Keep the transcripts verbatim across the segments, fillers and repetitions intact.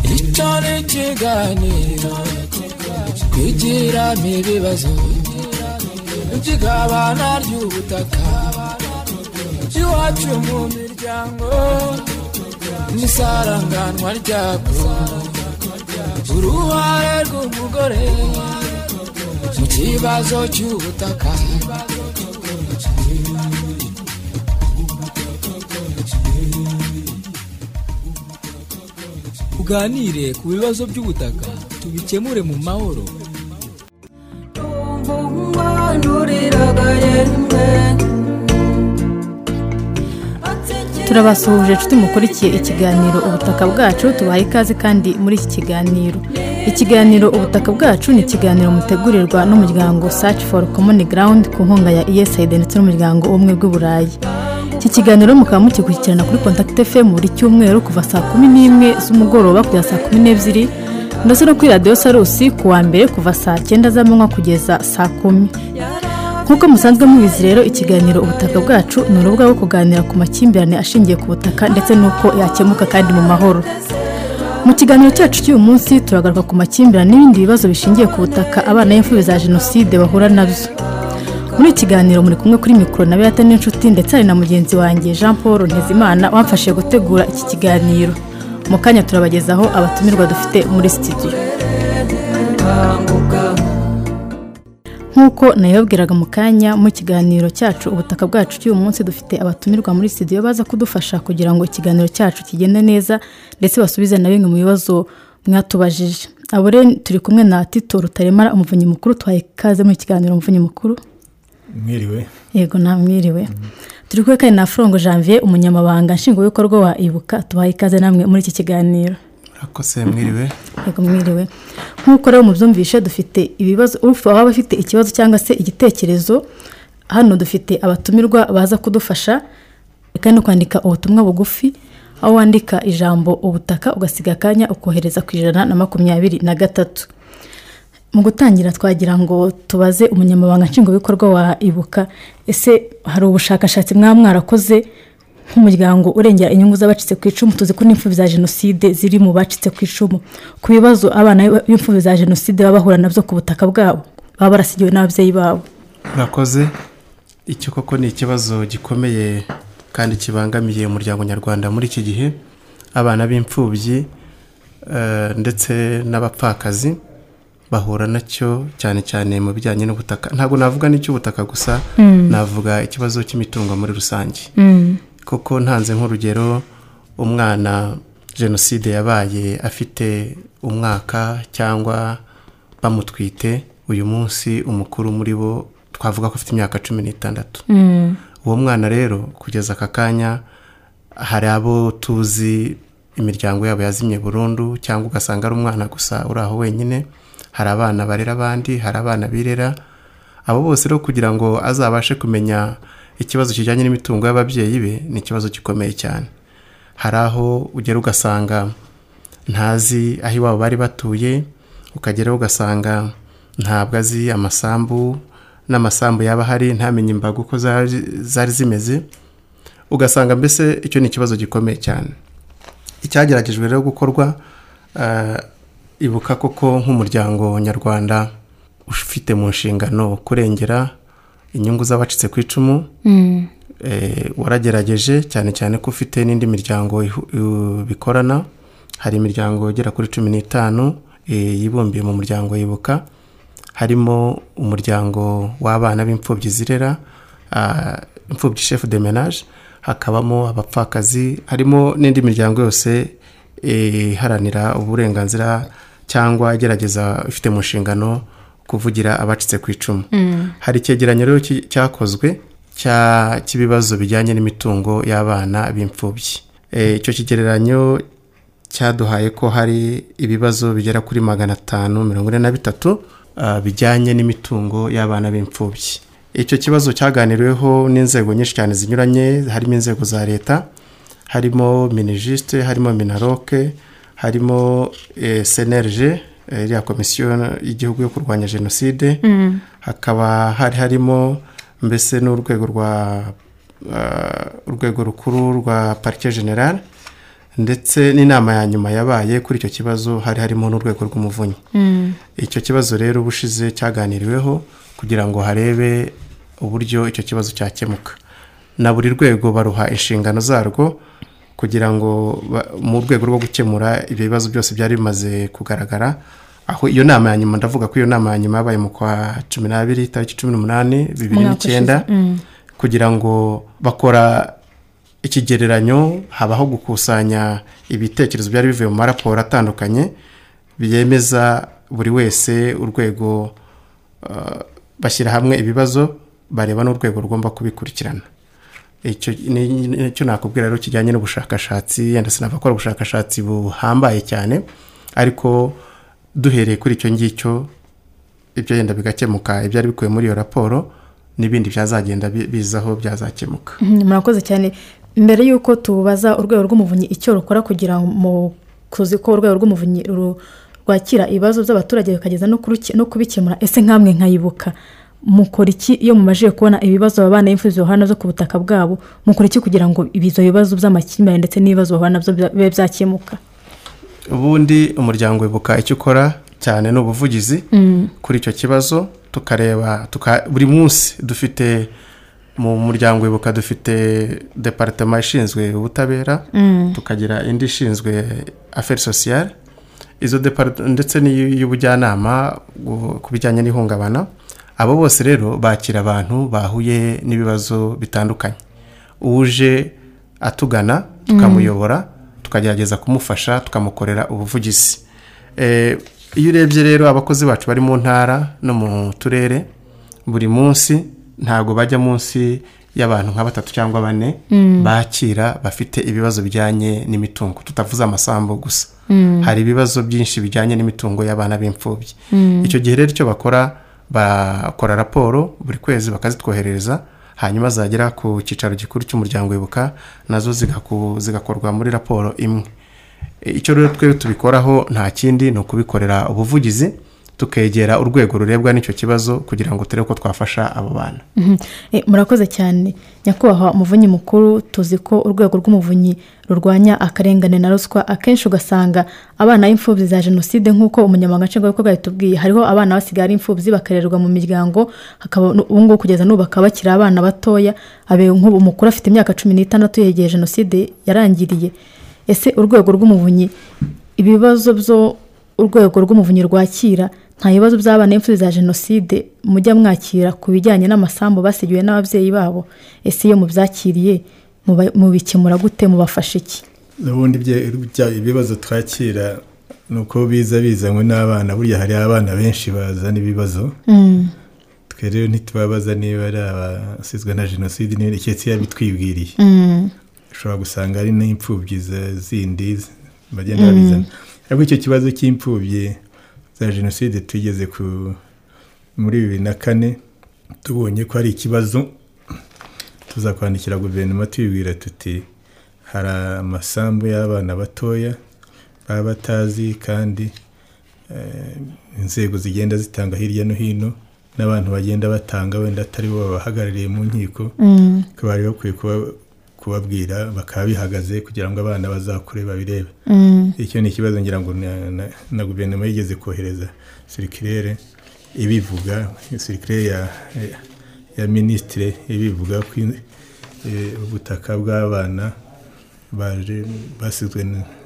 Itone kiganiro kugira ibibazo kigabana ry'ubutaka iwacu mu miryango nisaranganwa ryabwo uruhare rw'umugore mu kibazo cy'ubutaka. Tuganire ku bibazo by'ubutaka tubikemure mu mahoro. Turabasuhuje nshuti mukurikiye ikiganiro ubutaka bwacu, tubaye ikaze kandi muri iki kiganiro. Ikiganiro ubutaka bwacu ni ikiganiro mutegurirwa n'umuryango Search for Common Ground ku nkunga ya U S A I D ndetse n'umuryango umwe bw'Uburayi. Iki kiganiro mukaba mukikurikirana kuri Contact F M buri cyumweru kuva saa kumi n'imwe z'umugoroba kugeza saa kumi n'ebyiri ndetse no kuri Radio Sarusi ku wa mbere kuva saa cyenda z'amanywa kugeza saa kumi. Nkuko musanzwe mubizi rero, ikiganiro ubutaka bwacu ni urubuga rwo kuganira ku makimbirane ashingiye ku butaka ndetse nuko yakemuka kandi mu mahoro. Mu kiganiro cyacu cy'uyu munsi turagaruka ku makimbirane n'ibindi bibazo bishingiye ku butaka abana b'imfubyi za Jenoside bahura nabyo. Muri kiganiro muri kumwe kuri mikro na Beata n'inshuti ndetse ari na mugenzi wanjye Jean Paul Ntezimana wamfashije gutegura iki kiganiro. Mu kanya turabagezaho abatumirwa dufite muri studio. Nkuko nayobwiraga mu kanya mu kiganiro cyacu ubutaka bwacu cy'uyu munsi dufite abatumirwa muri studio baza kudufasha kugira ngo ikiganiro cyacu kigende neza ndetse basubize na bimwe mu bibazo mwatubajije. Abo rero turi kumwe na Tito Rutaremara, umuvunyi mukuru. Twaye kaze mu kiganiro umuvunyi mukuru. Mwiriwe. Yego na mwiriwe. Mm. Turi kumwe kandi na Frongo Janvier, umunyamabanga nshingwabikorwa wa Ibuka. Tubaye ikaze namwe muri iki kiganiro. Akose mwiriwe. Yego mwiriwe. Nkuko rero mubyumvishe dufite ibibazo, ufa waba afite ikibazo cyangwa se igitekerezo, hano dufite abatumirwa baza kudufasha kandi kwandika ubutumwa bugufi, aho wandika ijambo ubutaka ugasiga kanya ukohereza ku ijana na makumyabiri na gatatu. Mu gutangira twagira ngo tubaze umunyamabanga nshingwabikorwa wa Ibuka, ese hari ubushakashatsi mwa mwarakoze nk'umuryango urengera inyungu z'abacitse ku icumu? Tuzi ko n'imfubyi za Jenoside ziri mu bacitse ku icumu, ku bibazo abana b'imfubyi za Jenoside babahura nabyo ku butaka bwabo, baba barasigiwe n'ababyeyi babo. Murakoze. Icyo koko ni ikibazo gikomeye kandi kibangamiye umuryango nyarwanda muri iki gihe. Abana b'imfubyi uh, ndetse n'abapfakazi bahura nacyo cyane cyane mu bijyanye n'ubutaka. Ntabwo navuga n'icy'ubutaka gusa, mm. navuga ikibazo cy'imitungo muri rusange. Mm. Koko ntanze nk'urugero, umwana Jenoside yabaye afite umwaka cyangwa bamutwite, uyu munsi umukuru muri bo twavuga ko afite imyaka cumi n'itandatu. Mm. Uwo mwana rero kugeza aka kanya hari abo tuzi imiryango yabo yazimye burundu, cyangwa ugasanga ari umwana gusa uri aho wenyine. Hari abana barera abandi, hari abana birera. Abo bose rero kugira ngo azabashe kumenya ikibazo kijyanye n'imitungo y'ababyeyi be ni ikibazo gikomeye cyane. Hari aho ugera ugasanga ntazi aho iwabo bari batuye, ukagera ugasanga ntabwo azi amasambu n'amasambu yaba hari, ntamenye imbago uko zari zimeze. Ugasanga mbese icyo ni ikibazo gikomeye cyane. Icyageragejwe rero gukorwa, uh, Ibuka koko nk'umuryango nyarwanda ufite mu nshingano kurengera inyungu z'abacitse ku icumu. Mm. E, waragerageje cyane cyane ko ufite n'indi miryango bikorana. Hari imiryango igera kuri cumi n'itanu e, yibumbiye mu muryango Ibuka. Harimo umuryango w'abana b'imfubyi zirera, imfubyi chef de ménage, hakabamo abapfakazi, harimo n'indi miryango yose iharanira e, uburenganzira cyangwa igerageza ifite mu nshingano kuvugira abacitse ku icumu. Mm. Hari icyegeranyo rero cyakozwe cya kibibazo bijyanye n'imitungo y'abana b'imfubyi. E, icyo kigereranyo cyaduhaye ko hari ibibazo bigera kuri magana atanu mirongo ine na bitatu uh, bijyanye n'imitungo y'abana b'imfubyi. Icyo kibazo cyaganiriweho n'inzego nyinshi cyane zinyuranye, harimo inzego za leta, harimo Minijiste, harimo Minaroke, harimo eh, C N R G, iriya eh, komisiyo y'igihugu yo kurwanya Jenoside. Mm. Hakaba hari harimo mbese n'urwego rwa uh, urwego rukuru rwa Parquet General, ndetse n'inama ya nyuma yabaye kuri icyo kibazo hari harimo n'urwego rw'umuvunyi. Icyo kibazo rero ubushize cyaganiriweho kugira ngo harebe uburyo icyo kibazo cyakemuka, na buri rwego baruha inshingano zarwo kugira ngo mu rwego rwo gukemura ibyo bibazo byose byari bimaze kugaragara. Aho iyo nama ya nyuma, ndavuga ko iyo nama ya nyuma yabaye mu kwa cumi n'abiri tariki cumi n'umunani bibiri n'icyenda, kugira ngo bakora ikigereranyo, habaho gukusanya ibitekerezo byari bivuye mu maraporo atandukanye byemeza buri wese urwego, uh, bashyira hamwe ibibazo bareba n'urwego rugomba kubikurikirana. Icyo nicyo nakubwira rero kijyanye n'ubushakashatsi, yenda sinabakora ubushakashatsi buhambaye cyane, ariko duhereye kuri icyo ngicyo ibyo yenda bigakemuka ibyari bikuye muri iyo raporo n'ibindi byazagenda bizaho byazakemuka. Murakoze cyane. Mbere y'uko tubaza urwego rw'umuvunyi icyo rukora kugira ngo kuzi ko urwego rw'umuvunyi rwakira ibibazo by'abaturage bikageza no kubikemura, ese nkamwe nkayibuka mukora iki iyo mumajije kubona ibibazo abana b'imfubyi bahura nabyo ku butaka bwabo? Mukora iki kugira ngo ibizo bibazo by'amakimbirane ndetse n'ibibazo bahura nabyo bibe byakemuka? Ubundi umuryango wibuka icyo ukora cyane n'ubuvugizi kuri icyo kibazo, tukareba tuka, buri munsi dufite mu muryango wibuka dufite departement ishinzwe ubutabera, mm. tukagira indi ishinzwe affaires sociales, izo departement ndetse n'iy'ubujyanama ku bijyanye n'ihungabana. Abo bose rero bakira abantu bahuye n'ibibazo bitandukanye, uje atugana tukamuyobora, mm. tukagerageza kumufasha, tukamukorera ubuvugizi. Eh, iyo urebye rero abakozi bacu bari mu ntara no mu turere, buri munsi ntago bajya munsi y'abantu nka batatu cyangwa bane mm. bakira bafite ibibazo bijyanye n'imitungo, tutavuze amasambu gusa, mm. hari ibibazo byinshi bijyanye n'imitungo y'abana b'imfubyi. mm. Icyo gihe rero icyo bakora, bakora raporo buri kwezi bakazitwoherereza, hanyuma zagera ku cyicaro gikuru cy'umuryango wibuka nazo zigakorwa muri raporo imwe. Icyo rero twe tubikoraho nta kindi no kubikorera ubuvugizi, tukegera urwego rurebwa n'icyo kibazo kugira ngo turebe ko twafasha abo bana. mm-hmm. e, murakoze cyane nyakubahwa umuvunyi mukuru. Tuzi ko urwego rw'umuvunyi rurwanya akarengane na ruswa, akenshi ugasanga abana b'imfubyi za jenoside nk'uko umunyamabanga nshingwabikorwa yatubwiye, hariho abana basigara imfubyi bakarererwa mu miryango, hakaba ubu ngubu kugeza n'ubu bakaba bakiri abana batoya, abe nk'ubu umukuru afite imyaka cumi n'itandatu yegeye jenoside yarangiriye. Ese urwego rw'umuvunyi ibibazo byo urwego rw'umuvunyi rwakira, nta bibazo by'abana b'imfubyi za jenoside mujya mwakira ku bijyanye n'amasambu basigiwe n'ababyeyi babo? Ese iyo mubyakiriye mubikemura gute, mubafasha iki? Ubundi ibibazo twakira nuko biza bizanywe n'abana, burya hari abana benshi bazana ibibazo, mm. twe rero ntitubabaza niba ari abasizwe na jenoside n'icyo yabitwibwiriye, mm. ushobora gusanga ari n'imfubyi zindi bagenda babizana. Ariko icyo kibazo cy'imfubyi za jenoside tugeze ku muri bibiri na kane, tubonye ko ari ikibazo, tuza kwandikira guverinoma tubibwira tuti hari amasambu y'abana batoya baba batazi, kandi eh, inzego zigenda zitanga hirya no hino n'abantu bagenda batanga wenda atari bo babahagarariye mu nkiko, mm. ko bari bakwiye kuba kubabwira bakaba bihagaze kugira ngo abana bazakure babirebe. mm. Icyo ni ikibazo ngira ngo na, na, na guverinoma yigeze kohereza circulaire ibivuga, circulaire ya, ya, ya ministre ibivuga ko e, ubutaka bw'abana baje basizwe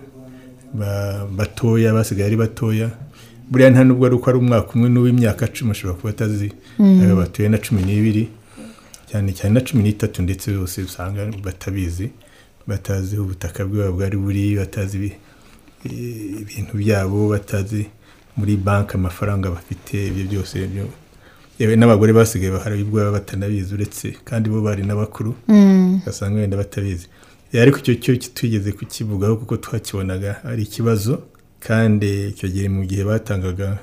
ba, batoya basigaye ari batoya, buriya nta nubwo ari uko ari umwaka umwe n'uw'imyaka cumi ushobora kuba atazi, mm. batuye na cumi n'ibiri cyane cyane na cumi n'itatu, ndetse bose usanga batabizi, batazi ubutaka bwabo bwari buri, batazi ibintu byabo, batazi muri banki amafaranga bafite, ibyo byose byo yewe n'abagore basigaye bahari ibwo batanabizi, uretse kandi bo bari n'abakuru, mm. gasanga wenda batabizi. Ariko icyo cyo kitugeze kukivugaho kuko twakibonaga ari ikibazo, kandi icyo gihe mu gihe batangaga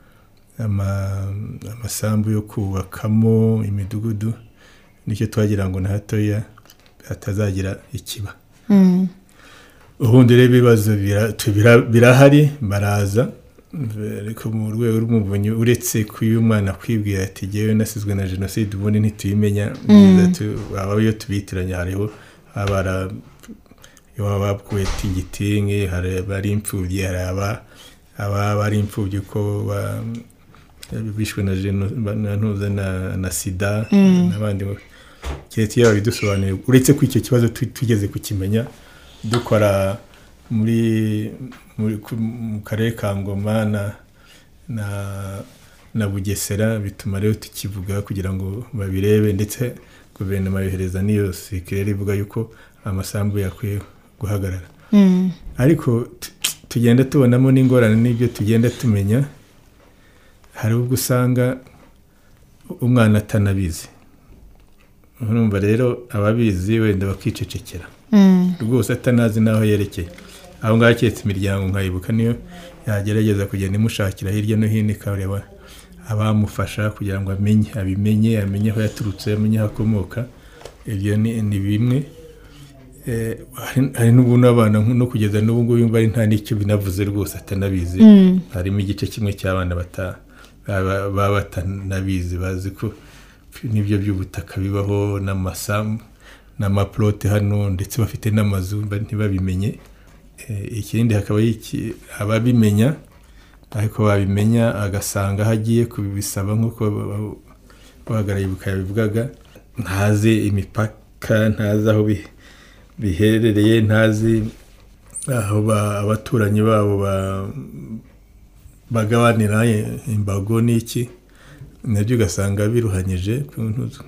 amasambu yo kubakamo imidugudu, nicyo twagira ngo na hatoya hatazagira ikiba. mm. Ubundi rero ibibazo birahari, baraza ariko mu rwego rw'umuvunyi, uretse ko uyu mwana kwibwira ati jyewe nasizwe na jenoside, ubundi ntituyimenya, mm. aba iyo tubitiranya hariho abara baba bakuwe tigitingi hari abari imfubyi hari aba aba bari imfubyi ko bishwe na ntuza na na sida n'abandi kiretse yaba bidusobanuriye uretse ko icyo kibazo tugeze kukimenya dukora muri mu karere ka Ngoma na na na Bugesera bituma rero tukivuga kugira ngo babirebe ndetse guverinoma yohereza niyo sikere ivuga yuko amasambu yakwiye guhagarara ariko tugenda tubonamo n'ingorane n'ibyo tugenda tumenya hari ubwo usanga umwana atanabizi urumva rero ababizi wenda bakicecekera rwose atanazi naho yerekeye aho ngaho cyetse imiryango nkayibuka niyo yagerageza kugenda imushakira hirya no hino ikareba abamufasha kugira ngo amenye abimenye amenye aho yaturutse amenye aho akomoka ibyo ni bimwe hari n'ubu n'abana no kugeza n'ubu ngubu yumva ari nta n'icyo binavuze rwose atanabizi harimo igice kimwe cy'abana baba batanabizi bazi ko n'ibyo by'ubutaka bibaho n'amasambu n'amaplote hano ndetse bafite n'amazu ntibabimenye ikindi hakaba ababimenya ariko babimenya agasanga hagiye kubisaba nk'uko bahagarariye bukabivugaga ntazi imipaka ntazi aho biherereye ntazi aho abaturanyi babo bagabanira imbago n'iki nabyo ugasanga biruhanyije ku ntuzo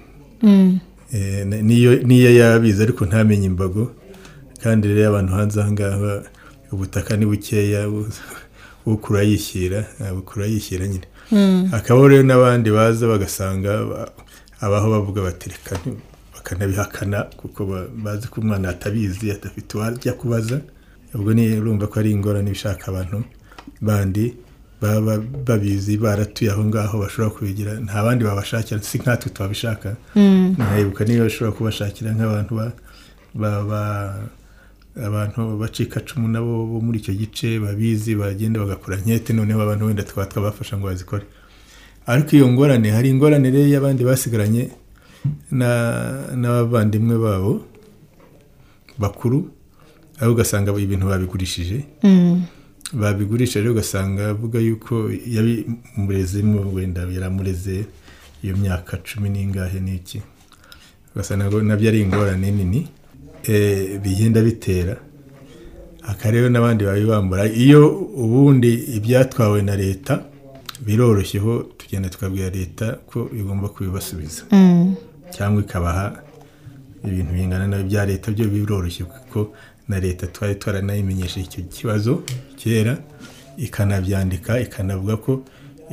niyo yabizi ariko ntamenye imbago kandi rero abantu hanze aha ngaha ubutaka ni bukeya ukura yishyira ukura yishyira nyine akabaho rero n'abandi baza bagasanga abaho bavuga batereka bakanabihakana kuko bazi ko umwana atabizi atafite uwajya kubaza ubwo ni urumva ko ari ingorane bishaka abantu bandi baba babizi baratuye aho ngaho bashobora kubigira nta bandi babashakira si nkatwe twabishaka ntayibuka niyo bashobora kubashakira nk'abantu ba abantu bacika cumu nabo bo muri icyo gice babizi bagenda bagakora nkete noneho abantu wenda twaba twabafasha ngo bazikore ariko iyo ngorane hari ingorane rero y'abandi basigaranye n'abavandimwe babo bakuru aho ugasanga ibintu babigurishije babigurisha rero ugasanga avuga yuko yabi mureze wenda yaramureze iyo myaka cumi n'ingahe n'iki ugasanga nabyo ari ingorane nini bigenda bitera akarero n'abandi babibambura iyo ubundi ibyatwawe na leta biroroshyeho tugenda tukabwira leta ko igomba kubibasubiza cyangwa ikabaha ibintu bingana na bya leta byo biroroshye kuko na leta twari twaranayimenyesha icyo kibazo kera ikanabyandika ikanavuga ko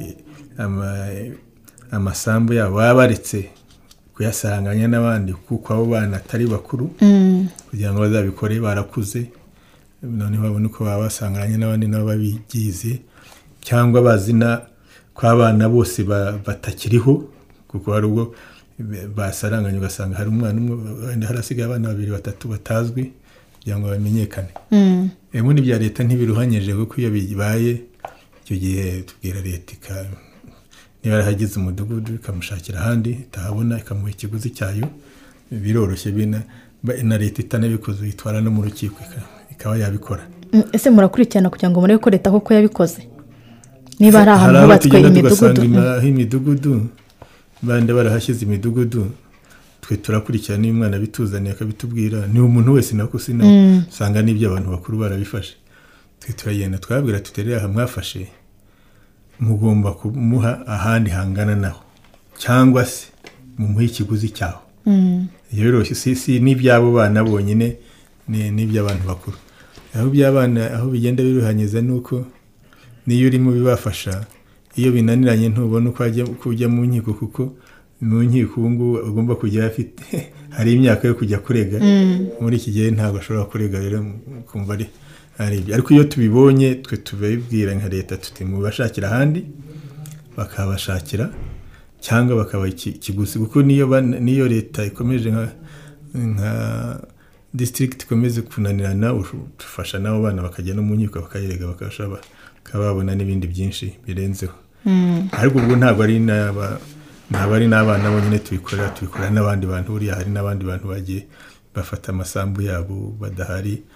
amasambu yabo baba baretse kuyasanganya n'abandi kuko abo bana atari bakuru kugira ngo bazabikore barakuze none babone uko baba basanganya n'abandi nabo babigize cyangwa bazina ko abana bose batakiriho kuko hari ubwo basaranganya ugasanga hari umwana umwe wenda harasigaye abana babiri batatu batazwi kugira ngo bamenyekane ubundi bya leta ntibiruhanyije kuko iyo bibaye icyo gihe tubwira leta niba yarahagize umudugudu ikamushakira ahandi itahabona ikamuha ikiguzi cyayo biroroshye na leta itanabikoze itwara no mu rukiko ikaba yabikora ese murakurikirana kugira ngo murebe ko leta koko yabikoze niba hari ahantu hubatswe imidugudu imidugudu bande barahashyize imidugudu twe turakurikirana niba umwana bituzaniye akabitubwira ni umuntu wese nako sina usanga n'ibyo abantu bakuru barabifashe twe turagenda twabwira tuterera aha mwafashe mugomba kumuha ahandi hangana naho cyangwa se mumuhe ikiguzi cyaho iyo biroroshye si n'ibyabo bana bonyine n'iby'abantu bakuru aho by'abana aho bigenda biruhanyiza nuko niyo uri mu bibafasha iyo binaniranye ntubona uko kujya mu nkiko kuko mu nkiko ubu ngubu ugomba kujya afite hari imyaka yo kujya kurega muri iki gihe ntabwo ashobora kurega rero kumva ari ibyo ariko iyo tubibonye twe tubibwira nka leta tuti mubashakira ahandi bakabashakira cyangwa bakaba ikiguzi kuko niyo niyo leta ikomeje nka nka district ikomeze kunanirana ufasha nabo bana bakajya no mu nkiko bakayirega bakashaba kababona n'ibindi byinshi birenzeho ariko ubwo ntabwo ari n'aba ntabwo ari n'abana bonyine tubikorera tubikorera n'abandi bantu buriya hari n'abandi bantu bagiye bafata amasambu yabo badahari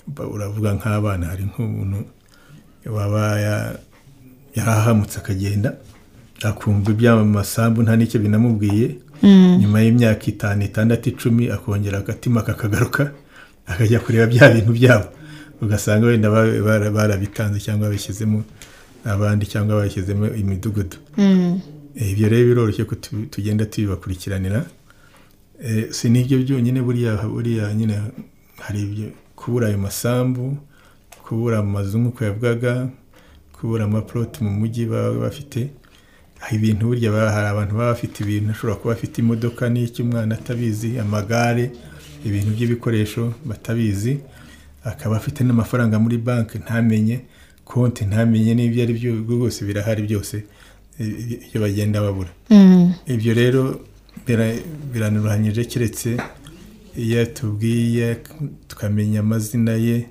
uravuga nk'abana hari nk'umuntu waba yarahamutse akagenda akumva iby'amasambu nta n'icyo binamubwiye nyuma y'imyaka itanu itandatu icumi akongera agatima kakagaruka akajya kureba bya bintu byabo ugasanga wenda barabitanze cyangwa babishyizemo abandi cyangwa babishyizemo imidugudu. Ibyo rero biroroshye ko tugenda tubibakurikiranira. Si n'ibyo byonyine buriya buriya nyine hari ibyo kubura ayo masambu, kubura amazu nk'uko yavugaga, kubura amaploti mu mujyi baba bafite. Hari ibintu burya hari abantu baba bafite ibintu, ashobora kuba bafite imodoka n'icyo umwana atabizi, amagare, ibintu by'ibikoresho batabizi, akaba afite n'amafaranga muri banki ntamenye, konti ntamenye n'ibyo ari byo rwose birahari byose ibyo bagenda babura. Ibyo rero biranuranyije keretse iyo tubwiye tukamenya amazina ye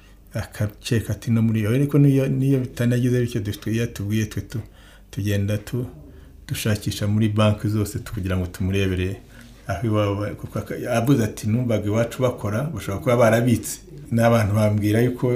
akaceka ati no muri yo, ariko niyo bitanagize bityo iyo tubwiye twe tugenda dushakisha muri banki zose kugira ngo tumurebere aho iwabo, kuko abuze ati numvaga iwacu bakora bashobora kuba barabitse. N'abantu bambwira yuko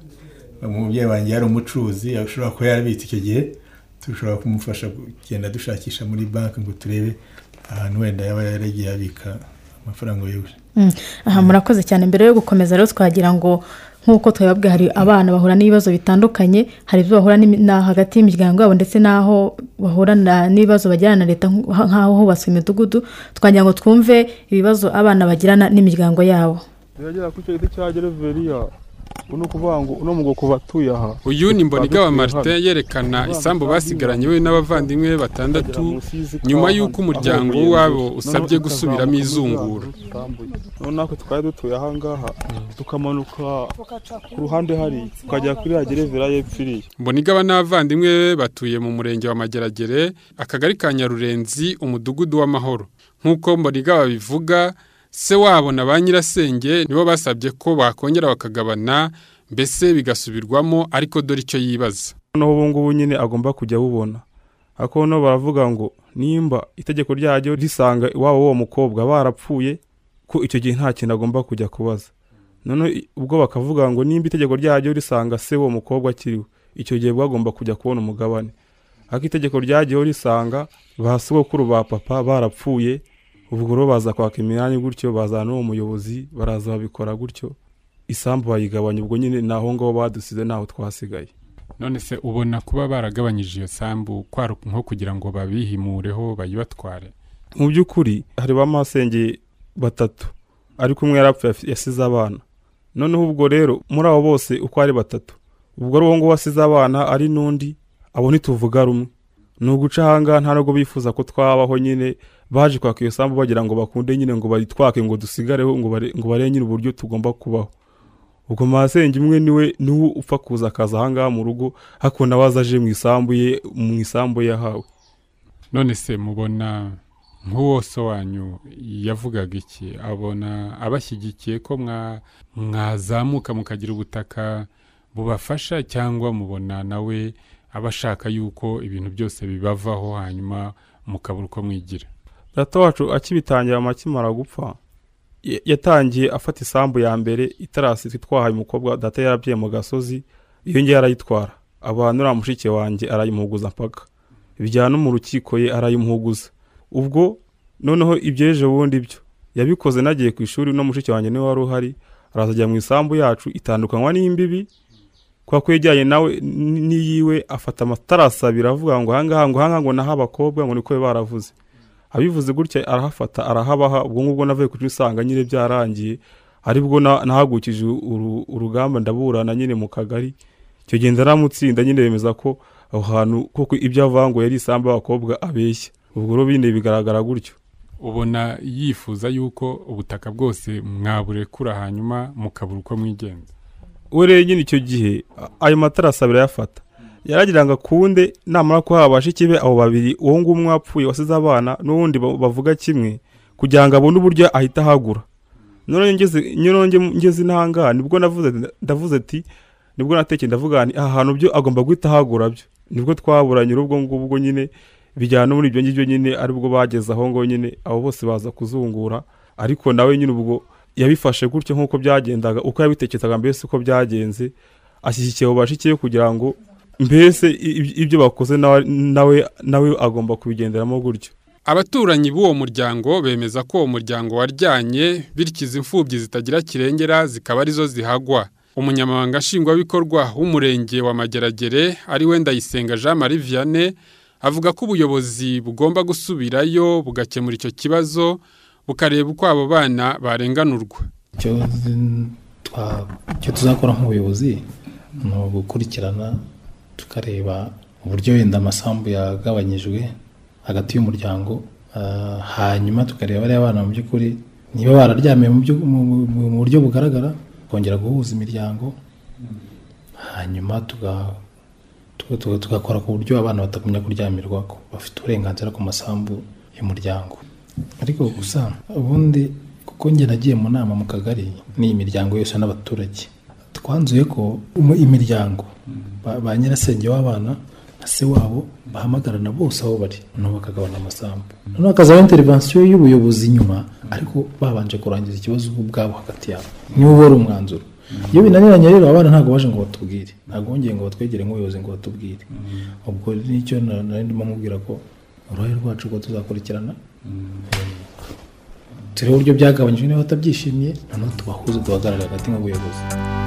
umubyeyi wanjye yari umucuruzi ashobora kuba yarabitse icyo gihe, dushobora kumufasha kugenda dushakisha muri banki ngo turebe ahantu wenda yaba yaragiye abika amafaranga yuje. Aha murakoze cyane. Mbere yo gukomeza rero twagira ngo nk'uko twababwiye hari abana bahura n'ibibazo bitandukanye, hari ibyo bahura na hagati y'imiryango yabo ndetse n'aho bahura n'ibibazo bagirana na leta nk'aho hubatswe imidugudu. Twagira ngo twumve ibibazo abana bagirana n'imiryango yabo. Biragera ku cyo cya Gereveriya uno kuvuga ngo uno mugo kubatuye aha. Uyu ni Mbonigaba Martin yerekana isambu basigaranye we n'abavandimwe batandatu nyuma y'uko umuryango wabo usabye gusubiramo izungura. None nako twari dutuye aha ngaha tukamanuka ku ruhande hari tukajya kuri ya Gereveriya yepfiriye. Mbonigaba n'abavandimwe batuye mu murenge wa Mageragere, akagari ka Nyarurenzi, umudugudu w'Amahoro. Nk'uko Mbonigaba bivuga, se wabo na ba nyirasenge nibo basabye ko bakongera bakagabana mbese bigasubirwamo, ariko dore icyo yibaza. Noneho ubu ngubu nyine agomba kujya bubona. Ako no baravuga ngo nimba itegeko ryajyo risanga iwabo uwo mukobwa barapfuye ko icyo gihe nta kintu agomba kujya kubaza. None ubwo bakavuga ngo nimba itegeko ryajyo risanga se uwo mukobwa akiriwe, icyo gihe bagomba kujya kubona umugabane. Ako itegeko ryajyo risanga basogokuru ba papa barapfuye, ubwo rero baza kwaka imyanya gutyo, bazana n'uwo muyobozi baraza babikora gutyo, isambu bayigabanya. Ubwo nyine naho ngaho badusize naho twasigaye. None se ubona kuba baragabanyije iyo sambu kwaro nko kugira ngo babihimureho bayibatware? Mu by'ukuri hari bamasenge batatu ariko umwe yarapfuye yasize abana. Noneho ubwo rero muri abo bose uko ari batatu, ubwo rero ngo wasize abana ari nundi abo ntituvuga rumwe. Nuguca hanga nta nubwo bifuza ko twabaho nyine, baje kwaka iyo sambu bagira ngo bakunde nyine ngo bayitwake ngo dusigareho ngo bare ngo bare nyine uburyo tugomba kubaho. Ubwo masenge umwe niwe niwe upfa kuza akaza hanga mu rugo hakunda wazaje mu isambu ye mu isambu yahawe. None se mubona nk'uwo so wanyu yavugaga iki? Abona abashyigikiye ko mwa mwazamuka mukagira ubutaka bubafasha, cyangwa mubona nawe abashaka yuko ibintu byose bibavaho hanyuma mukabura uko mwigira? Data wacu akibitangira amakimara gupfa yatangiye afata isambu ya mbere itarasi twitwahaye umukobwa data yarabye mu gasozi, iyo ngiye arayitwara. Abantu ramushike wanjye arayimuhuguza mpaka ibijyana mu rukiko ye arayimuhuguza. Ubwo noneho ibyeje bundi byo yabikoze nagiye ku ishuri, no mushike wanjye niwe wari uhari, arazajya mu isambu yacu itandukanywa n'imbibi kwa kwejyanye nawe niyiwe, afata amatarasa biravuga ngo hanga ngo hanga ngo naha abakobwa ngo niko baravuze. Abivuze gutya arahafata arahabaha. Ubwo ngubwo navuye ku isanga nyine byarangiye, aribwo nahagukije urugamba ndaburana nyine mu kagari. Cyo genda ramutsinda nyine bemeza ko aho hantu koko ibyo avango yari isamba abakobwa abeshya. Ubwo ro binde bigaragara gutyo. Ubona yifuza yuko ubutaka bwose mwaburekura hanyuma mukabura uko mwigenza? Ure nyine icyo gihe ayo matarasa birayafata, yaragiranga kunde namara ko habasha ikibe abo babiri, uwo ngumwe wapfuye wasize abana n'ubundi bavuga kimwe kugira ngo abone uburyo ahita hagura. None ngeze nyironge ngeze ntanga nibwo navuze ndavuze ati nibwo natekeye ndavuga ni aha hantu byo agomba guhita hagura byo. Nibwo twaburanye ubwo ngubwo nyine bijyana muri ibyo ngibyo nyine aribwo bageze aho ngo nyine abo bose baza kuzungura, ariko nawe nyine ubwo yabifashe gutyo nk'uko byagendaga uko yabitekerezaga mbese uko byagenze ashyigikiye abo bashiki be kugira ngo mbese ibyo bakoze nawe nawe agomba kubigenderamo gutyo. Abaturanyi b'uwo muryango bemeza ko uwo muryango waryanye bityo izi mfubyi zitagira kirengera zikaba arizo zihagwa. Umunyamabanga nshingwabikorwa w'umurenge wa Mageragere ari we Ndayisenga Jean Marie Vianney avuga ko ubuyobozi bugomba gusubirayo bugakemura icyo kibazo bukareba uko abo bana barenganurwa. Icyo tuzakora nk'ubuyobozi ni ugukurikirana tukareba uburyo wenda amasambu yagabanyijwe hagati y'umuryango, hanyuma tukareba bariya bana mu by'ukuri niba bararyamiye mu buryo bugaragara, kongera guhuza imiryango, hanyuma tugakora ku buryo abana batagumya kuryamirwa ko bafite uburenganzira ku masambu y'umuryango. Ariko gusa ubundi kuko njye nagiye mu nama mu kagari n'iyi miryango yose n'abaturage, twanzuye ko imiryango ba nyirasenge w'abana na se wabo bahamagarana bose aho bari noneho bakagabana amasambu, noneho hakazaho intervention y'ubuyobozi nyuma, ariko babanje kurangiza ikibazo ubwabo hagati yabo niwo wari umwanzuro. Iyo binaniranye rero abana ntabwo baje ngo batubwire, ntabwo bongeye ngo batwegere nk'ubuyobozi ngo batubwire. Ubwo nicyo nari ndimo mubwira ko uruhare rwacu rwo tuzakurikirana turebe uburyo byagabanyijwe niba batabyishimiye, noneho tubahuze duhagarare hagati nk'ubuyobozi.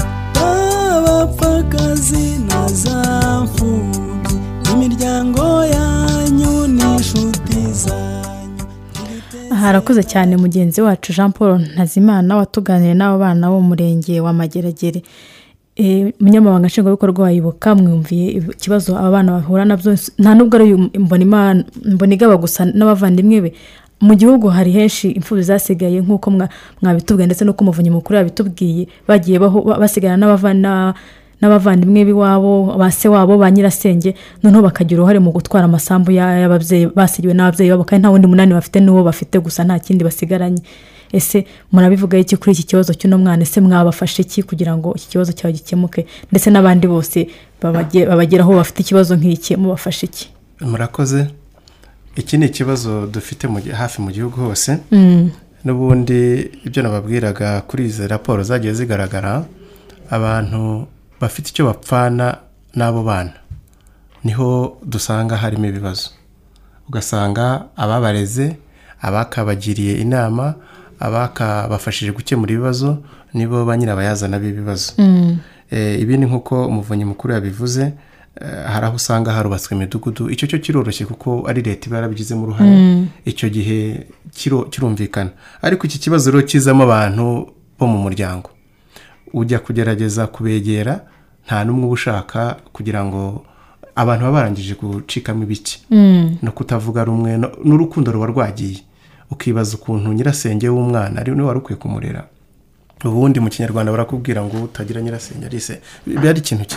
Abapfakazi na za mfubyi imiryango yanyu n'inshuti zanyu. Harakoze cyane mugenzi wacu Jean Paul Ntazimana watuganiriye n'abo bana bo mu murenge wa Mageragere. Umunyamabanga nshingwabikorwa wa Ibuka mwumviye ikibazo abana bahura nabyo, nta nubwo ari mbona mbonigaba gusa n'abavandimwe be. Mu gihugu hari henshi imfubyi zasigaye nk'uko mwabitubwiye ndetse no kumuvunyi mukuru yabitubwiye, bagiye basigana n'abavana n'abavandimwe biwabo, base wabo ba nyirasenge, noneho bakagira uruhare mu gutwara amasambu y'ababyeyi basigiwe n'ababyeyi babo, kandi nta wundi munani bafite n'uwo bafite gusa nta kindi basigaranye. Ese murabivuga iki kuri iki kibazo cy'uno mwana? Ese mwabafashe iki kugira ngo iki kibazo cyawe gikemuke, ndetse n'abandi bose babageraho bafite ikibazo nk'iki mubafashe iki? Murakoze. Iki ni ikibazo dufite hafi mu gihugu hose. N'ubundi ibyo nababwiraga kuri izi raporo zagiye zigaragara, abantu bafite icyo bapfana n'abo bana niho dusanga harimo ibibazo. Ugasanga ababareze, abakabagiriye inama, abakabafashije gukemura ibibazo nibo ba nyirabayazana b'ibibazo. Ibi ni nk'uko umuvunyi mukuru yabivuze, hari aho usanga harubatswe imidugudu. Icyo cyo kiroroshye kuko ari leta iba yarabigizemo uruhare, icyo gihe kirumvikana. Ariko iki kibazo rero kizamo abantu bo mu muryango, ujya kugerageza kubegera nta n'umwe uba ushaka kugira ngo abantu baba barangije gucikamo ibiki no kutavuga rumwe, n'urukundo ruba rwagiye. Ukibaza ukuntu nyirasenge w'umwana ari niwe wari ukwiye kumurera. Ubundi mu Kinyarwanda barakubwira ngo utagira nyirasenge ari se. Biba ari ikintu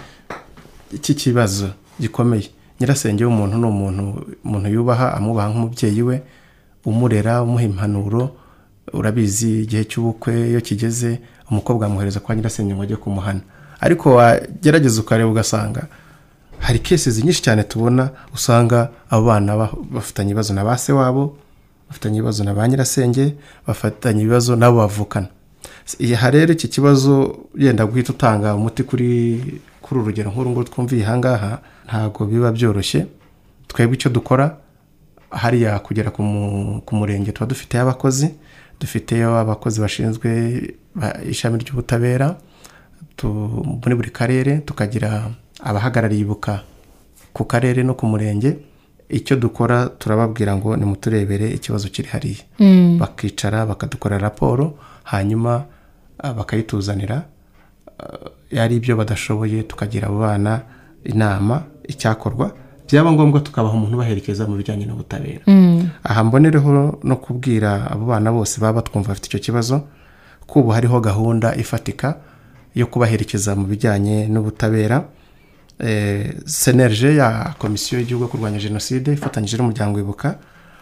iki kibazo gikomeye. Nyirasenge w'umuntu ni umuntu umuntu yubaha, amubaha nk'umubyeyi we, umurera, umuha impanuro. Urabizi igihe cy'ubukwe iyo kigeze umukobwa amuhereza kwa nyirasenge ngo ajye kumuhana, ariko wagerageza ukareba ugasanga hari cases nyinshi cyane tubona usanga abo bana bafitanye ibibazo na base wabo, bafitanye ibibazo na ba nyirasenge, bafatanye ibibazo nabo bavukana. Aha rero iki kibazo yenda guhita utanga umuti kuri kuri urugero nkuru ngo twumviye hangaha ntago biba byoroshye. Twebwe icyo dukora hariya kugera ku murenge tuba dufite abakozi, dufiteyo abakozi bashinzwe ishami ry'ubutabera muri buri karere, tukagira abahagarariye Ibuka ku karere no ku murenge. Icyo dukora turababwira ngo nimuturebere ikibazo kiri hariya, bakicara bakadukora raporo, hanyuma bakayituzanira. Yari ibyo badashoboye tukagira abo bana inama icyakorwa, byaba ngombwa tukabaha umuntu baherekeza mu bijyanye n'ubutabera. Aha mbonereho no kubwira abo bana bose baba twumva bafite icyo kibazo ko ubu hariho gahunda ifatika yo kubaherekeza mu bijyanye n'ubutabera. eh Senerge ya komisiyo y'igihugu yo kurwanya jenoside ifatanyije n'umuryango Ibuka,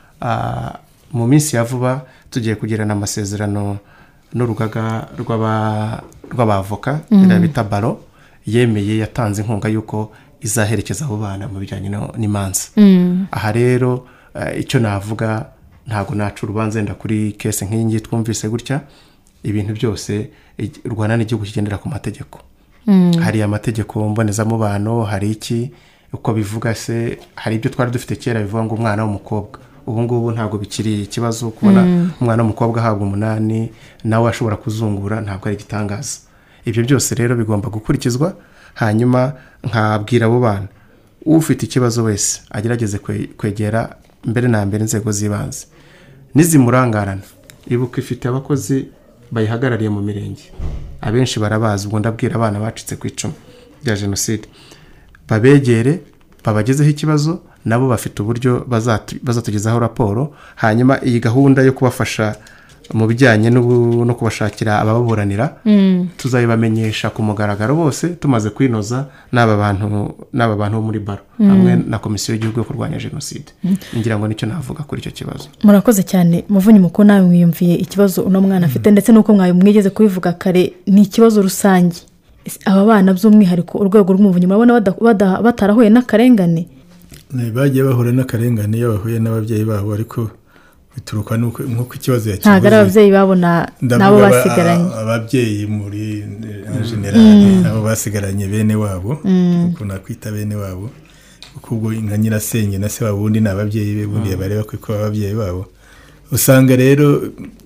mu minsi ya vuba tugiye kugirana amasezerano n'urugaga rw'abavoka bita baro, yemeye yatanze inkunga yuko izaherekeza abo bana mu bijyanye n'imanza. Aha rero icyo navuga ntago naca urubanza enda kuri case nk'ingi twumvise gutya, ibintu byose u Rwanda ni igihugu kigendera ku mategeko. Hari amategeko mbonezamubano, hari iki uko bivuga se, hari ibyo twari dufite kera bivuga ngo umwana w'umukobwa, ubu ngubu ntabwo bikiri ikibazo kubona umwana w'umukobwa ahabwa umunani nawe ashobora kuzungura, ntabwo ari igitangaza. Ibyo byose rero bigomba gukurikizwa, hanyuma nkabwira abo bana ufite ikibazo wese agerageze kwegera mbere na mbere inzego z'ibanze nizimurangarana. Ibuka ifite abakozi bayihagarariye mu mirenge, abenshi barabazi, ubwo ndabwira abana bacitse ku icumu rya jenoside babegere, babagezeho ikibazo, nabo bafite uburyo bazatugezaho raporo, hanyuma iyi gahunda yo kubafasha mu bijyanye no kubashakira abababuranira mm. tuzabibamenyesha ku mugaragaro bose tumaze kwinoza n'aba bantu n'aba bantu bo muri baro mm. hamwe na komisiyo y'igihugu yo kurwanya jenoside mm. ngira ngo nicyo navuga kuri icyo kibazo. Murakoze cyane Muvunyi Mukuru, nawe mwiyumviye ikibazo uno mwana afite mm. ndetse nuko mwigeze kubivuga kare, ni ikibazo rusange. Aba bana by'umwihariko urwego rw'umuvunyi murabona batarahuye n'akarengane? Bagiye bahura n'akarengane iyo bahuye n'ababyeyi babo, ariko bituruka nuko ikibazo yakivuze. Ntabwo ari ababyeyi babona nabo basigaranye. Ababyeyi muri generale nabo basigaranye bene wabo, kuko nakwita bene wabo, kuko ubwo nka nyirasenge na se wabo undi ni ababyeyi be, bundi bareba ko ababyeyi babo. Usanga rero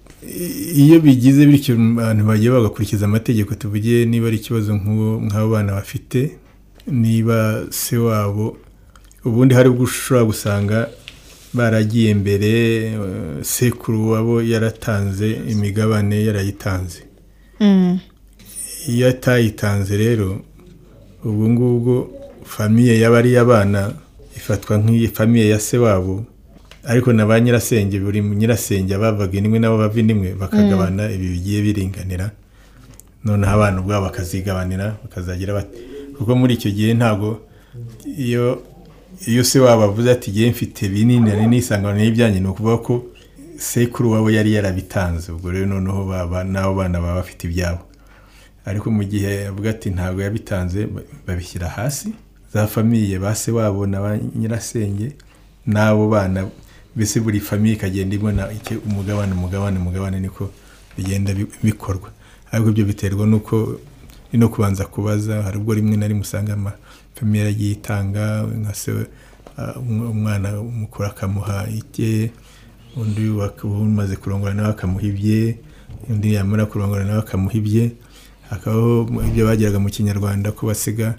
iyo bigize bityo abantu bagiye bagakurikiza amategeko, tuvugiye niba ari ikibazo nk'abo bana bafite, niba se wabo ubundi hari ubwo ushobora gusanga baragiye mbere, sekuru wabo yaratanze imigabane, yarayitanze mm. iyo atayitanze rero ubu ngubwo famiye y'abari y'abana ifatwa nk'iyi famiye ya se wabo, ariko na ba nyirasenge, buri nyirasenge ababaga nimwe nabo bava nimwe bakagabana mm. ibi bigiye biringanira, noneho abana ubwabo bakazigabanira bakazagira bati, kuko muri icyo gihe ntabwo iyo iyo se waba avuze ati giye mfite binini ari nisangano n'ibyanjye, no kuvuga ko sekuru wabo yari yarabitanze, ubwo rero noneho baba nabo bana baba bafite ibyabo. Ariko mu gihe avuga ati ntabwo yabitanze, babishyira hasi za famiye ba se wabo na ba nyirasenge n'abo bana, bese buri famiye ikagenda ibona iki umugabane umugabane umugabane, niko bigenda bikorwa. Ariko ibyo biterwa nuko no kubanza kubaza, hari ubwo rimwe na rimwe usanga ama famiye yagiye itanga, nka se umwana umukuru akamuha ike, undi umaze kurongora nawe akamuha ibye, undi yamara kurongora nawe akamuha ibye. Hakabaho ibyo bagiraga mu Kinyarwanda ko basiga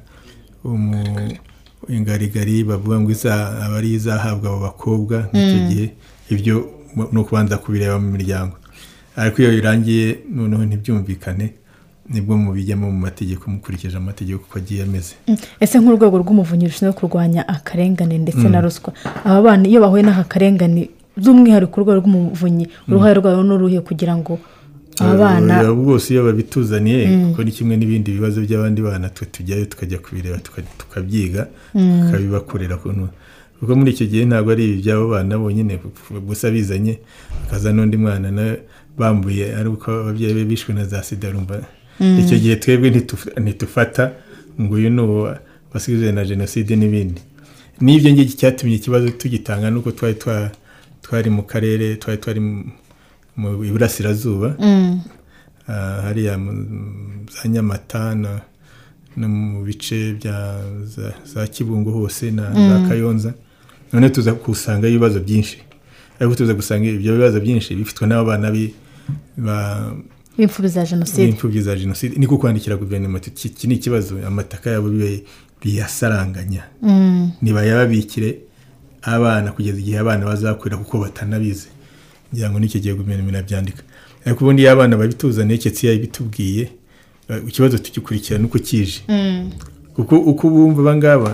ingarigari, bavuga ngo aba ari izahabwa abo bakobwa. N'icyo gihe ibyo no kubanza kubireba mu miryango, ariko iyo birangiye noneho ntibyumvikane, nibwo mubijyamo mu mategeko, mukurikije amategeko uko agiye ameze. Ese nk'urwego rw'umuvunyi rushinzwe kurwanya akarengane ndetse mm. na ruswa, aba bana iyo bahuye n'aka karengane by'umwihariko urwego rw'umuvunyi uruhare rwayo n'uruhe kugira ngo aba bana bose iyo babituzaniye mm. kuko ni kimwe n'ibindi bibazo by'abandi bana twe tujyayo tukajya kubireba tukabyiga mm. tukabibakorera, kuko muri icyo gihe ntabwo ari iby'abo bana bonyine gusa bizanye, akaza n'undi mwana na bambuye ari uko ababyeyi be bishwe na za sida, rumva icyo gihe twebwe ntitufata ngo uyu ni wasigizwe na jenoside n'ibindi. N'ibyo ngiki cyatumye ikibazo tugitanga nuko twari twari mu karere, twari twari mu Iburasirazuba hariya za Nyamata no mu bice bya za Kibungo hose na za Kayonza, none tuza kusanga ibibazo byinshi, ariko tuza gusanga ibyo bibazo byinshi bifitwe n'abana ba imfubyi za jenoside. Imfubyi za jenoside niko kwandikira guverinoma, iki ni ikibazo, amataka yabo biyasaranganya mm. niba yababikire abana kugeza igihe abana bazakwira kuko batanabize, ngira ngo n'icyo gihe guverinoma inabyandika. Ariko ubundi abana babituzaniye cyetse yabitubwiye, ikibazo tugikurikirana uko kije mm. kuko uko bumva bangaba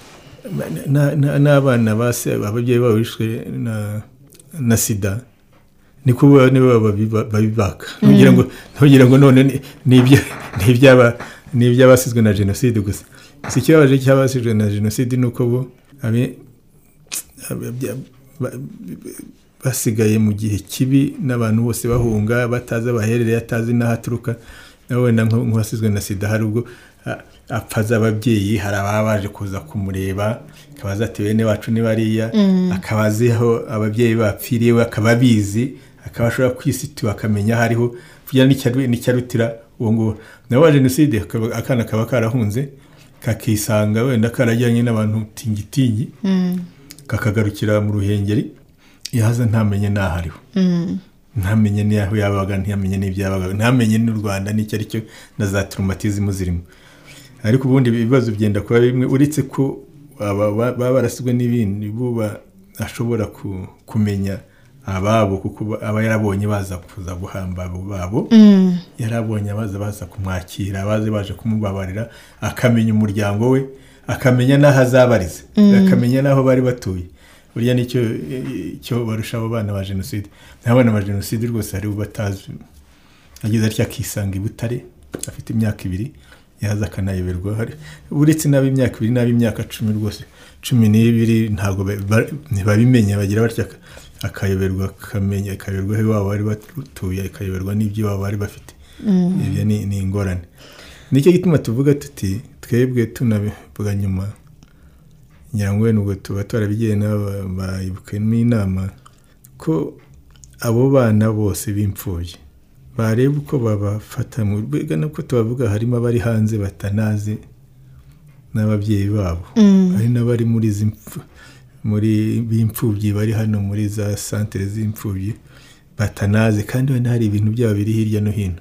n'abana base ababyeyi babo bishwe na na sida, niko niba babibaka kugira ngo kugira ngo none nibyo nibyaba nibyabasizwe na jenoside gusa. Si cyabaje cyabasizwe na jenoside nuko bo abe basigaye mu gihe kibi, n'abantu bose bahunga bataza baherere atazi n'ahaturuka, nawe nk'uwasizwe na sida hari ubwo apfaza ababyeyi, hari ababaje kuza kumureba akabaza ati bene wacu ni bariya mm. akabaziho ababyeyi bapfiriye akababizi, akabashobora kwisitura akamenya hariho kugira n'icyarutira uwo nguwo nawe wa jenoside akana kaba karahunze kakisanga wenda karajyanye n'abantu tingitingi kakagarukira mu ruhengeri yaza ntamenye n'aho ariho ntamenye n'aho yabaga ntamenye n'ibyo yabaga ntamenye n'u Rwanda n'icyo ari cyo na za traumatism zirimo ariko ubundi ibibazo byenda kuba bimwe uretse ko baba barasizwe n'ibindi buba ashobora kumenya ababo kuko aba yarabonye baza kuza guhamba abo babo yarabonye abaza baza kumwakira abaze baje kumubabarira akamenya umuryango we akamenya n'aho azabariza akamenya n'aho bari batuye burya nicyo cyo barusha abo bana ba jenoside n'abana ba jenoside rwose hari ubatazi agize atya akisanga i Butare afite imyaka ibiri yaza akanayoberwa hari uretse n'abo imyaka ibiri n'abo imyaka cumi rwose cumi n'ibiri ntabwo ntibabimenya bagira batya akayoberwa akamenya akayoberwa aho iwabo bari batuye akayoberwa n'ibyo iwabo bari bafite ibyo ni ingorane nicyo gituma tuvuga tuti twebwe tunabivuga nyuma ngira ngo nubwo tuba twarabigiye n'abayibukemo inama ko abo bana bose b'imfubyi bareba uko babafata mu rwego nuko tubavuga harimo abari hanze batanazi n'ababyeyi babo hari n'abari muri izi muri b'imfubyi bari hano muri za santere z'imfubyi batanazi kandi wenda hari ibintu byabo biri hirya no hino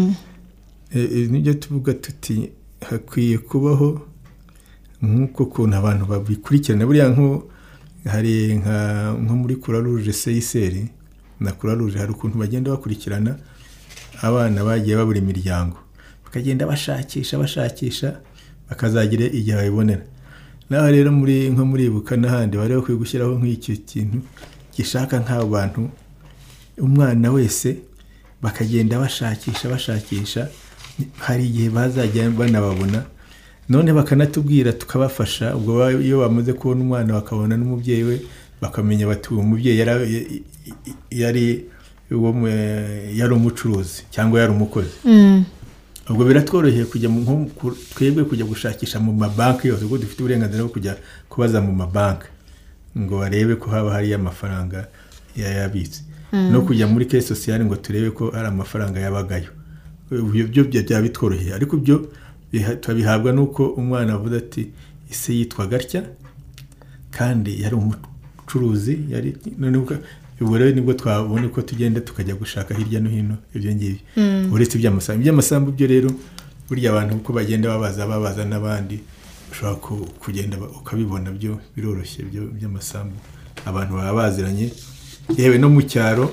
nibyo tuvuga tuti hakwiye kubaho nk'uko kuntu abantu babikurikirana buriya nko hari nko muri Croix Rouge C I C R na Croix Rouge hari ukuntu bagenda bakurikirana abana bagiye babura imiryango bakagenda bashakisha bashakisha bakazagira igihe babibonera naho rero muri nko muri Ibuka n'ahandi bari bakwiye gushyiraho nk'iki kintu gishaka nk'abo bantu umwana wese bakagenda bashakisha bashakisha hari igihe bazajya banababona none bakanatubwira tukabafasha ubwo iyo bamaze kubona umwana bakabona n'umubyeyi we bakamenya bati uwo mubyeyi yari yari uwo yari umucuruzi cyangwa yari umukozi ubwo biratworoheye kujya mu twebwe kujya gushakisha mu mabanki yose ubwo dufite uburenganzira bwo kujya kubaza mu mabanki ngo barebe ko haba hari amafaranga yayabitse no kujya muri caisse sociale ngo turebe ko hari amafaranga yabagayo ibyo byo bitworoheye ariko byo tubihabwa nuko umwana avuga ati ise yitwa gatya kandi yari umucuruzi yari none ubwo rero nibwo twabone ko tugenda tukajya gushaka hirya no hino ibyo ngibyo uretse iby'amasambu iby'amasambu byo rero burya abantu uko bagenda babaza babaza n'abandi ushobora kugenda ukabibona byo biroroshye byo by'amasambu abantu baba baziranye yewe no mu cyaro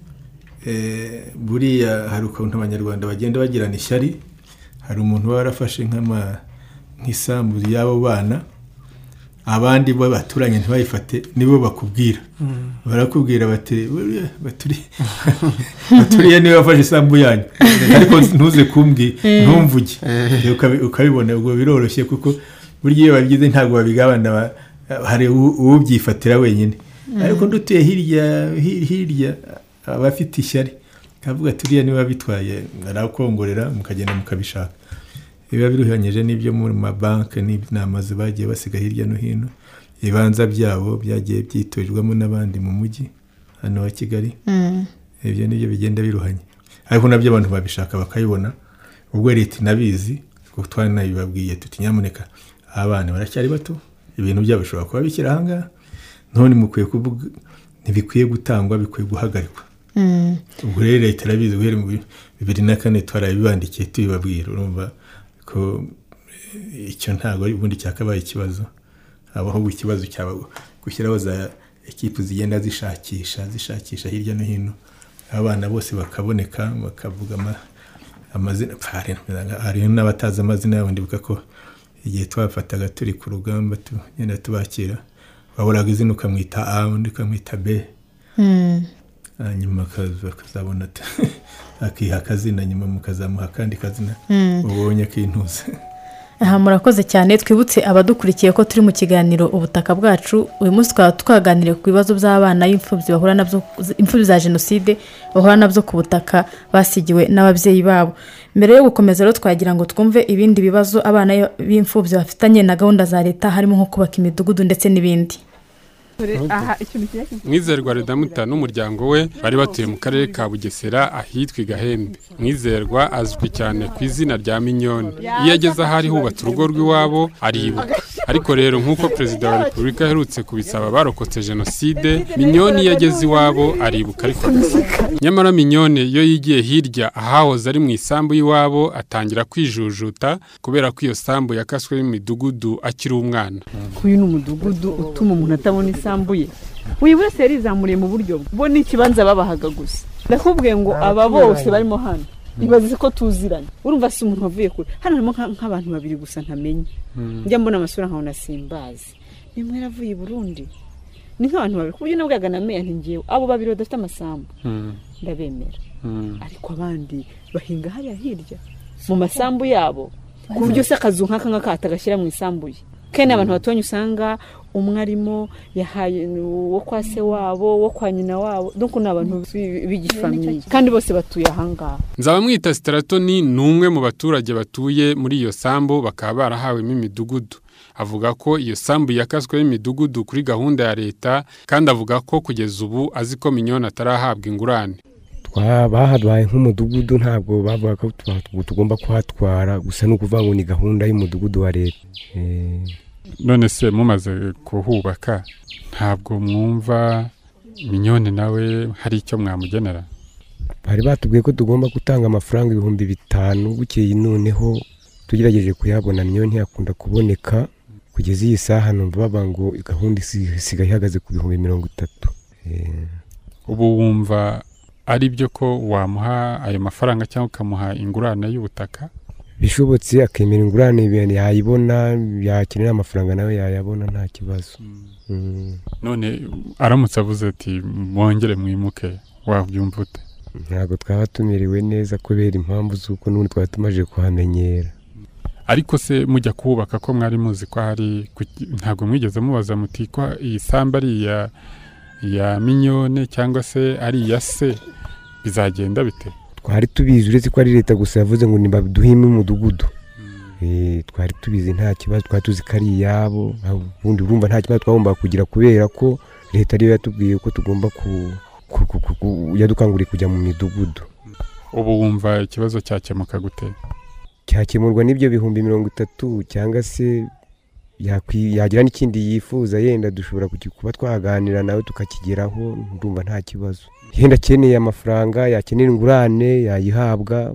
buriya hari ukuntu abanyarwanda bagenda bagirana ishyari hari umuntu warafashe nk'ama nk'isambu y'abo bana abandi bo baturanye ntibayifate nibo bakubwira barakubwira bati baturi baturiye niba wafashe isambu yanyu ariko ntuze kumbwi ntumvuge ukabibona ubwo biroroshye kuko burya iyo babigize ntabwo babigabana hari ubyifatira wenyine ariko ndutuye hirya hirya abafite ishyari kavuga turiya niba bitwaye arakongorera mukagenda mukabishaka biba biruhanyije n'ibyo muri mabanki n'inamazi bagiye basiga hirya no hino ibanza byabo byagiye byitujwemo n'abandi mu mujyi hano wa Kigali ibyo nibyo bigenda biruhanye ariko nabyo abantu babishaka bakayibona ubwo leta inabizi kuko twanabibabwiye tuti nyamuneka abana baracyari bato ibintu byabo bishobora kuba bikira hanga none mukwiye kuvuga ntibikwiye gutangwa bikwiye guhagarikwa ubwo rero leta irabizi guhera mu bibiri na kane twarabibandikiye tubibabwira urumva ko icyo ntago ari ubundi cyakabaye ikibazo abaho ikibazo cyaba gushyiraho za ekipu zigenda zishakisha zishakisha hirya no hino abana bose bakaboneka bakavuga amazina hari n'abatazi amazina yabo ndibuka ko igihe twafataga turi ku rugamba tugenda tubakira baburaga izina ukamwita A undi ukamwita B nyuma kazabona akiha akazina nyuma mukazamuha kandi kazina ubonye kintuza aha murakoze cyane twibutse abadukurikiye ko turi mu kiganiro ubutaka bwacu uyu munsi twaba twaganiriye ku bibazo by'abana y'imfubyi bahura nabyo imfubyi za jenoside bahura nabyo ku butaka basigiwe n'ababyeyi babo mbere yo gukomeza rero twagira ngo twumve ibindi bibazo abana b'imfubyi bafitanye na gahunda za leta harimo nko kubaka imidugudu ndetse n'ibindi aha ikintu cyaki Mwizerwa Redamuta n'umuryango we bari batuye mu karere ka Bugesera ahitwa Igahembe. Mwizerwa azwi cyane ku izina rya Minyoni. Iyo ageze ahari hubatse urugo rw'iwabo aribuka. Ariko rero nk'uko Perezida wa Repubulika aherutse kubisaba barokotse jenoside, Minyoni yageze iwabo aribuka ariko agaseka. Nyamara Minyoni iyo yigiye hirya ahahoze ari mu isambu y'iwabo atangira kwijujuta kubera ko iyo sambu yakaswe n'imidugudu akiri umwana. Kuyu n'umudugudu utuma umuntu atabona isambu ye. Uyu wese yarizamuriye mu buryo bo n'ikibanza babahaga gusa. Ndakubwiye ngo aba bose barimo hano ibaze ko tuziranye. Urumva si umuntu wavuye kure. Hano harimo nk'abantu babiri gusa ntamenye. Njya mbona amasura nkabona simbazi. Nimwe yaravuye i Burundi. Ni nk'abantu babiri kuburyo nabwaga na meya ntingiye abo babiri badafite amasambu. Ndabemera. Ariko abandi bahinga hariya hirya mu masambu yabo kuburyo se akazu nk'aka ngaka atagashyira mu isambu ye. Kene abantu batonye usanga umwe arimo yahaye wo kwa se wabo wo kwa nyina wabo donc n'abantu b'igifamiye kandi bose batuye ahangaha. Nzabamwita Stratoni numwe mu baturage batuye muri iyo sambu bakaba barahawemo imidugudu. Avuga ko iyo sambu yakaswe n'imidugudu kuri gahunda ya leta kandi avuga ko kugeza ubu azi ko Minyoni atarahabwa ingurane. Bahadwaye nk'umudugudu ntabwo bavuga ko tugomba kuhatwara gusa no kuvuga ngo ni gahunda y'umudugudu wa leta. None se mumaze kuhubaka ntabwo mwumva Minyoni nawe hari icyo mwamugenera? Bari batubwiye ko tugomba gutanga amafaranga ibihumbi bitanu bukeye noneho tugerageje kuyabona Minyoni yakunda kuboneka kugeza iyi saha numva baba ngo gahunda isigaye ihagaze ku bihumbi mirongo itatu. Ubu wumva ari byo ko wamuha ayo mafaranga cyangwa ukamuha ingurane y'ubutaka? Bishobotse akemera ingurane yayibona yakenera amafaranga nawe yayabona nta kibazo. None aramutse avuze ati mwongere mwimuke wabyumva ute? Ntabwo twaba tumerewe neza kubera impamvu z'uko n'ubundi twaba tumaze kuhamenyera. Ariko se mujya kubaka ko mwari muzi ko hari ntabwo mwigeze mubaza muti ko iyi samba ari ya ya Minyoni cyangwa se ari ya se bizagenda bite? Twari tubizi uretse ko ari leta gusa yavuze ngo nibaduhime umudugudu. Eh twari tubizi nta kibazo twari tuzi kari yabo ubundi urumva nta kibazo twagomba kugira kubera ko leta ariyo yatubwiye ko tugomba ku yadukanguriye kujya mu midugudu. Ubu wumva ikibazo cyakemuka gute? Cyakemurwa n'ibyo bihumbi mirongo itatu cyangwa se yagira n'ikindi yifuza yenda dushobora kuba twaganira nawe tukakigeraho ndumva nta kibazo. Yenda akeneye amafaranga yakenera ingurane yayihabwa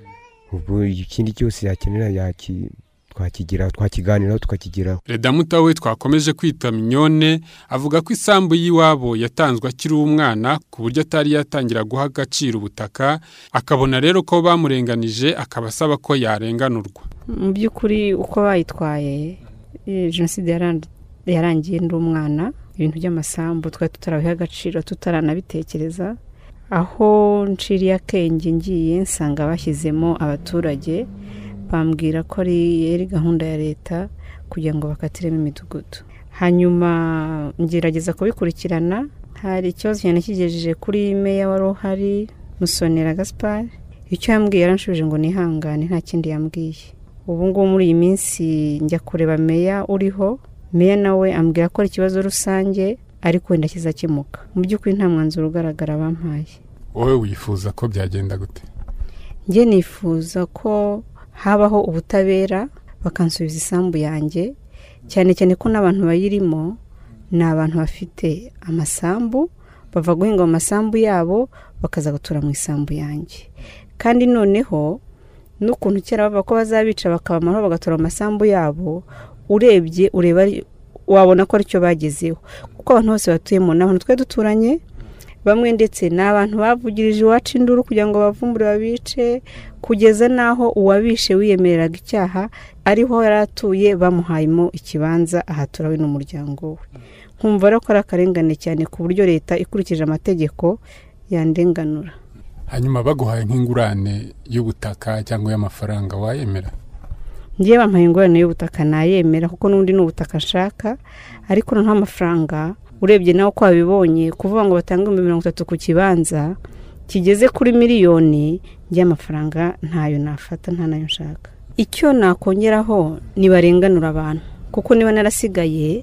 ubwo ikindi cyose yakenera yaki twakigira twakiganiraho tukakigeraho. Redamuta we twakomeje kwita Minyoni avuga ko isambu y'iwabo yatanzwe akiri umwana ku buryo atari yatangira guha agaciro ubutaka akabona rero ko bamurenganije akabasaba ko yarenganurwa. Mu by'ukuri uko bayitwaye jenoside yarangiye ndi umwana ibintu by'amasambu twari tutarabiha agaciro tutaranabitekereza aho nciriye akenge ngiye nsanga bashyizemo abaturage bambwira ko ari gahunda ya leta kugira ngo bakatiremo imidugudu. Hanyuma ngerageza kubikurikirana hari ikibazo cyane kigejeje kuri meya wari uhari Musonera Gaspard. Icyo yambwiye yaranshubije ngo nihangane nta kindi yambwiye. Ubu ngubu muri iyi minsi njya kureba meya uriho meya nawe ambwira ko ari ikibazo rusange ariko wenda kizakemuka. Mu by'ukuri nta mwanzuro ugaragara bampaye. Wowe wifuza ko byagenda gute? Nge nifuza ko habaho ubutabera bakansubiza isambu yanjye cyane cyane ko n'abantu bayirimo ni abantu bafite amasambu bava guhinga mu masambu yabo bakaza gutura mu isambu yanjye kandi noneho n'ukuntu kera bava ko bazabica bakabamaraho bagatura mu masambu yabo urebye ureba wabona ko aricyo bagezeho kuko abantu bose batuyemo n'abantu twe duturanye bamwe ndetse n'abantu bavugirije iwacu induru kugira ngo bavumbure babice kugeza naho uwabishe wiyemereraga icyaha ariho yaratuye bamuhayemo ikibanza ahatura we n'umuryango we. Nkumva rero ko ari akarengane cyane ku buryo leta ikurikije amategeko yandenganura. Hanyuma baguhaye nk'ingurane y'ubutaka cyangwa y'amafaranga wayemera? Ngiye bampaye ingurane y'ubutaka nayemera kuko n'undi n'ubutaka nshaka ariko nta mafaranga urebye nawe ko wabibonye kuvuga ngo batanga mirongo itatu ku kibanza kigeze kuri miliyoni y'amafaranga ntayo nafata nta nayo nshaka. Icyo nakongeraho ni barenganura abantu kuko niba narasigaye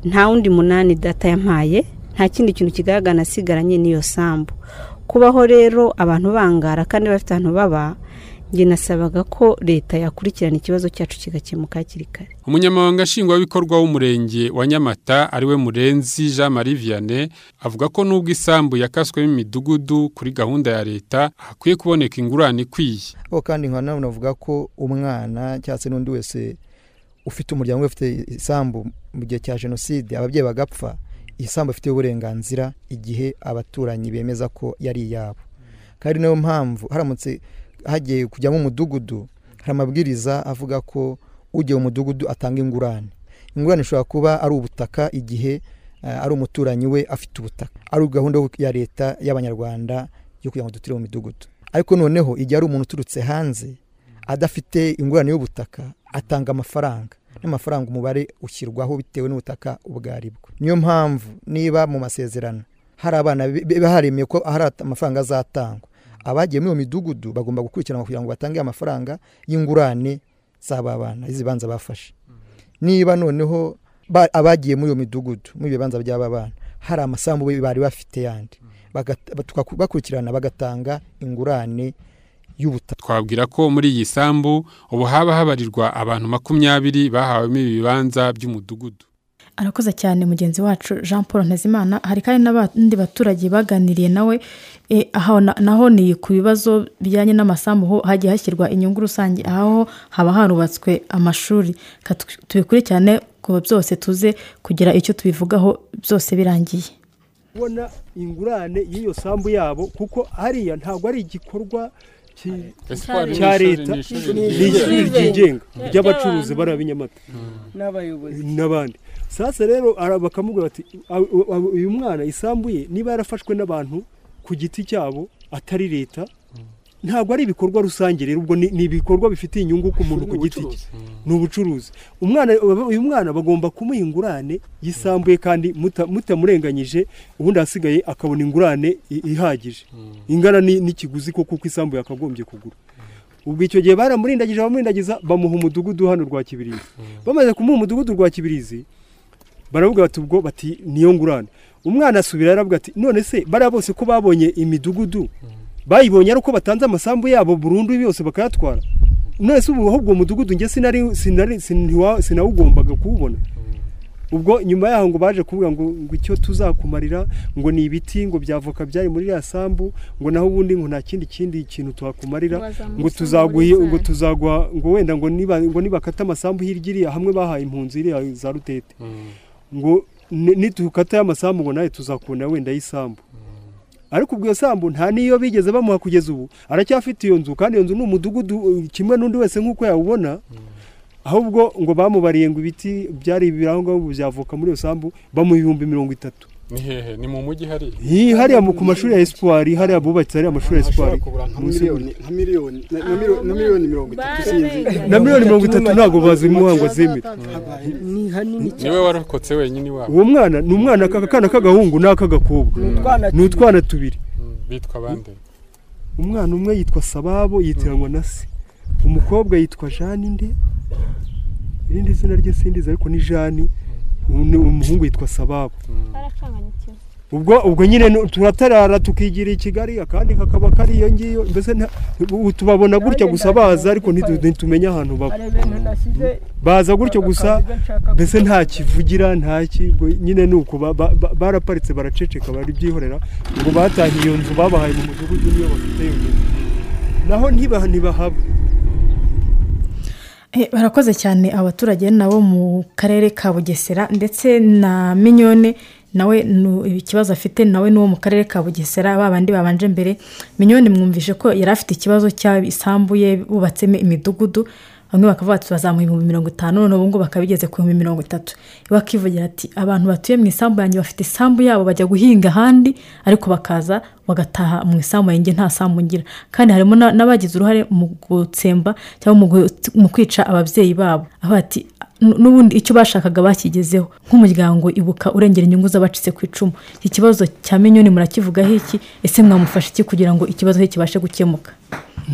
nta wundi munani data yampaye, nta kindi kintu kigaragara nasigaranye n'iyo sambu. Kubaho rero abantu bangara kandi bafite ahantu baba, njye nasabaga ko leta yakurikirana ikibazo cyacu kigakemuka hakiri kare. Umunyamabanga nshingwabikorwa w'umurenge wa Nyamata ariwe Murenzi Jean Marie Vianney avuga ko nubwo isambu yakaswemo imidugudu kuri gahunda ya leta hakwiye kuboneka ingurane ikwiye. Bo kandi nkana navuga ko umwana cyase n'undi wese ufite umuryango ufite isambu mu gihe cya jenoside ababyeyi bagapfa, isambu ifite uburenganzira igihe abaturanyi bemeza ko yari yabo. Kandi nayo mpamvu haramutse hagiye kujyamo umudugudu, hari amabwiriza avuga ko ugiye mu mudugudu atanga ingurane. Ingurane ishobora kuba ari ubutaka igihe uh, ari umuturanyi we afite ubutaka, ari gahunda ya leta y'abanyarwanda yo kugira ngo dutire mu midugudu. Ariko noneho igihe ari umuntu uturutse hanze adafite ingurane y'ubutaka, atanga amafaranga, n'amafaranga umubare ushyirwaho bitewe n'ubutaka ubwaribwo. Niyo mpamvu niba mu masezerano hari abana baharemeye ko hari amafaranga azatangwa, abagiye mu midugudu bagomba gukurikirana kugira ngo batange amafaranga y'ingurane z'aba bana izibanza bafashe. Niba noneho abagiye mu midugudu mu bibanza by'aba bana hari amasambu bari bafite yandi, bakurikirana bagatanga ingurane y'ubutaka. Twabwira ko muri iyi sambu ubu haba habarirwa abantu makumyabiri bahawemo ibibanza by'umudugudu. Arakoze cyane mugenzi wacu Jean Paul Ntezimana. Hari kandi n'abandi baturage baganiriye nawe e, aho na, naho ni ku bibazo bijyanye n'amasambu ho hagiye hashyirwa inyungu rusange, aho haba harubatswe amashuri. Tubikurikirane ko byose tuze kugira icyo tubivugaho byose birangiye. Ubona ingurane y'iyo sambu yabo kuko hariya ntabwo ari igikorwa cya leta, ni ishuri ryigenga ry'abacuruzi bari ab'inyamata n'abayobozi n'abandi. Sasa rero bakamubwira bati uyu mwana isambu ye niba yarafashwe n'abantu ku giti cyabo atari leta, ntabwo ari ibikorwa rusange. Rero ubwo ni ibikorwa bifitiye inyungu ku muntu ku giti cye, ni ubucuruzi. Umwana uyu mwana bagomba kumuha ingurane yisambuye kandi mutamurenganyije, ubundi hasigaye akabona ingurane ihagije ingana n'ikiguzi ko kuko isambu yakagombye kugura. Ubwo icyo gihe baramurindagije bamurindagiza bamuha umudugudu hano rwa Kibirizi. Bamaze kumuha umudugudu rwa Kibirizi baravuga bati ubwo bati niyo ngurane. Umwana asubira yaravuga ati none se bara bose ko babonye imidugudu bayibonye ari uko batanze amasambu yabo burundu byose bakayatwara, none se ubu ahubwo umudugudu nge sinari sinari sinawugombaga kuwubona. Ubwo nyuma yaho ngo baje kuvuga ngo ngo icyo tuzakumarira ngo ni ibiti ngo byavoka byari muri ya sambu, ngo naho ubundi ngo nta kindi kindi kintu twakumarira, ngo tuzaguye ngo tuzagwa ngo wenda ngo niba ngo nibakata amasambu hirgiriya hamwe bahaye impunzi iri za Rutete, ngo nitukata y'amasambu ngo naye tuzakubona wenda y'isambu. Ariko ubwo sambu nta niyo bigeze bamuha kugeza ubu, aracyafite iyo nzu kandi iyo nzu n'umudugudu kimwe n'undi wese nk'uko yawubona. Ahubwo ngo bamubariye ngo ibiti byari ibirangwa byavoka muri iyo sambu bamu ibihumbi mirongo itatu. Ni hehe? Ni mu mujyi hari? Hi hari ku mashuri ya Espoir, hari abubatse hari amashuri ya Espoir. Nka miliyoni nka miliyoni na miliyoni mirongo itatu sinzi. Na miliyoni mirongo itatu ntago bazi muhango zemera. Ni hanini. Niwe warakotse wenyine wabo. Uwo mwana ni umwana kakana k'agahungu n'akagakobwa. Ni utwana tubiri. Bitwa bande? Umwana umwe yitwa Sababo yitiranwa na se. Umukobwa yitwa Jeanne nde? Irindi zina rye sindiza ariko ni Jeanne. Umuhungu yitwa Sababo. Ubwo ubwo nyine turatarara tukigira i Kigali akandi kakaba kari iyo ngiyo, mbese tubabona gutya gusa baza ariko ntitumenya ahantu baba. Baza gutyo gusa mbese nta kivugira nta kigo nyine nuko baraparitse baraceceka bari byihorera ngo batahiye iyo nzu babahaye mu mudugudu niyo bafite yo. Naho ntibaha ntibahaba. Barakoze cyane abaturage nabo mu karere ka Bugesera ndetse na Minyone nawe ikibazo afite nawe n'uwo mu karere ka Bugesera babandi babanje mbere. Minyone mwumvishe ko yari afite ikibazo cy'isambuye bubatsemo imidugudu, bamwe bakavuga ati bazamuha ibihumbi mirongo itanu none ubu ngo bakabigeze ku bihumbi mirongo itatu. Bakivugira ati abantu batuye mu isambu yanjye bafite isambu yabo bajya guhinga ahandi ariko bakaza bagataha mu isambu yanjye nta sambu ngira, kandi harimo n'abagize uruhare mu gutsemba cyangwa mu kwica ababyeyi babo. Aho ati n'ubundi icyo bashakaga bakigezeho nk'umuryango ibuka urengera inyungu z'abacitse ku icumu. Ikibazo cya Minyoni murakivugaho iki? Ese mwamufasha iki kugira ngo ikibazo cye kibashe gukemuka?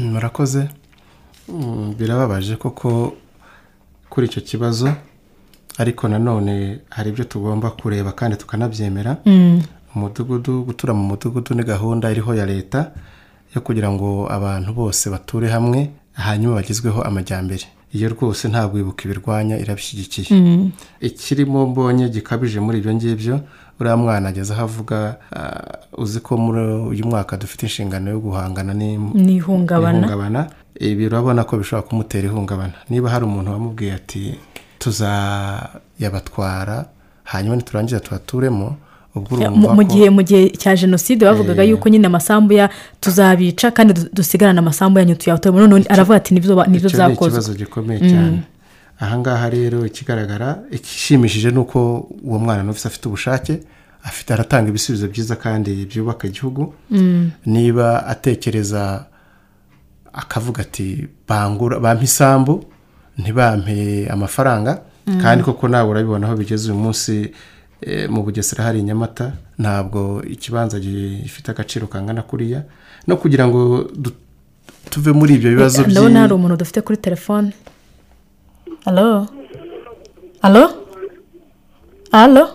Murakoze. Birababaje koko kuri icyo kibazo, ariko nanone hari ibyo tugomba kureba kandi tukanabyemera. Umudugudu, gutura mu mudugudu ni gahunda iriho ya leta yo kugira ngo abantu bose bature hamwe hanyuma bagizweho amajyambere. Iyo rwose nta gwibuka ibirwanya irabishyigikiye. Ikirimo mbonye gikabije muri ibyo ngibyo, uriya mwana ageze aho avuga uzi ko muri uyu mwaka dufite inshingano yo guhangana n'ihungabana. Ibi urabona ko bishobora kumutera ihungabana. Niba hari umuntu wamubwiye ati tuzayabatwara hanyuma niturangiza tuhaturemo, mu gihe mu gihe cya jenoside bavugaga yuko nyine amasambu ya tuzabica kandi dusigarana amasambu yanyu tuyaturemo, none aravuga ati nibyo nibyo byakozwe. Ikibazo gikomeye cyane. Ahangaha rero ikigaragara ikishimishije nuko uwo mwana n'ufite afite ubushake, afite aratanga ibisubizo byiza kandi byubaka igihugu. Niba atekereza akavuga ati bangura bampa isambu ntibampe amafaranga, kandi koko nawe urabibona aho bigeze uyu munsi. Mu Bugesera hari Nyamata, ntabwo ikibanza gifite agaciro kangana kuriya, no kugira ngo tuve muri ibyo bibazo byi. Ndabona hari umuntu dufite kuri telefone. Allo allo allo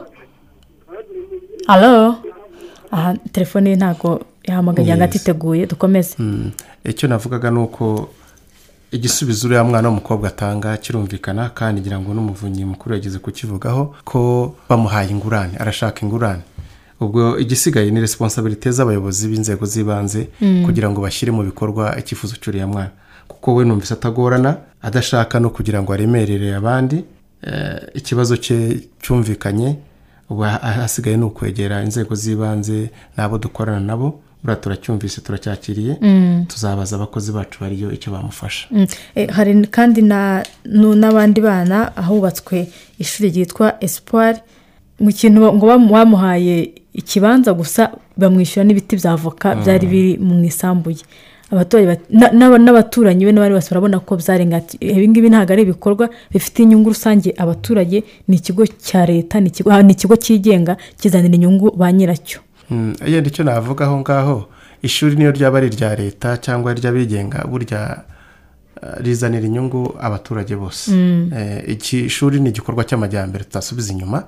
allo aha telefone ntago yahamagaye ngo atiteguye. Dukomeze. Icyo navugaga nuko igisubizo uriya mwana w'umukobwa atanga kirumvikana, kandi ngira ngo n'umuvunyi mukuru yageze kukivugaho ko bamuhaye ingurane, arashaka ingurane. Ubwo igisigaye ni responsibility z'abayobozi b'inzego z'ibanze kugira ngo bashyire mu bikorwa icyifuzo cy'uriya mwana, kuko we numvise atagorana, adashaka no kugira ngo aremerere abandi. Ikibazo cye cyumvikanye, ubu hasigaye ni ukwegera inzego z'ibanze n'abo dukorana nabo. Bura turacyumvise turacyakiriye, tuzabaza abakozi bacu bariyo icyo bamufasha. Hari kandi n'abandi bana ahubatswe ishuri ryitwa Espoir, mu kintu ngo bamuhaye ikibanza gusa bamwishyura n'ibiti by'avoka byari biri mu isambuye. Abaturage n'abaturanyi be n'abari bose barabona ko byarenga ati ibi ngibi ntabwo ari ibikorwa bifite inyungu rusange abaturage, ni ikigo cya leta, ni ikigo cyigenga kizanira inyungu ba nyiracyo. Yenda icyo navuga aho ngaho, ishuri niyo ryaba ari irya leta cyangwa iry'abigenga, burya rizanira inyungu abaturage bose. Iki shuri ni igikorwa cy'amajyambere tutasubiza inyuma,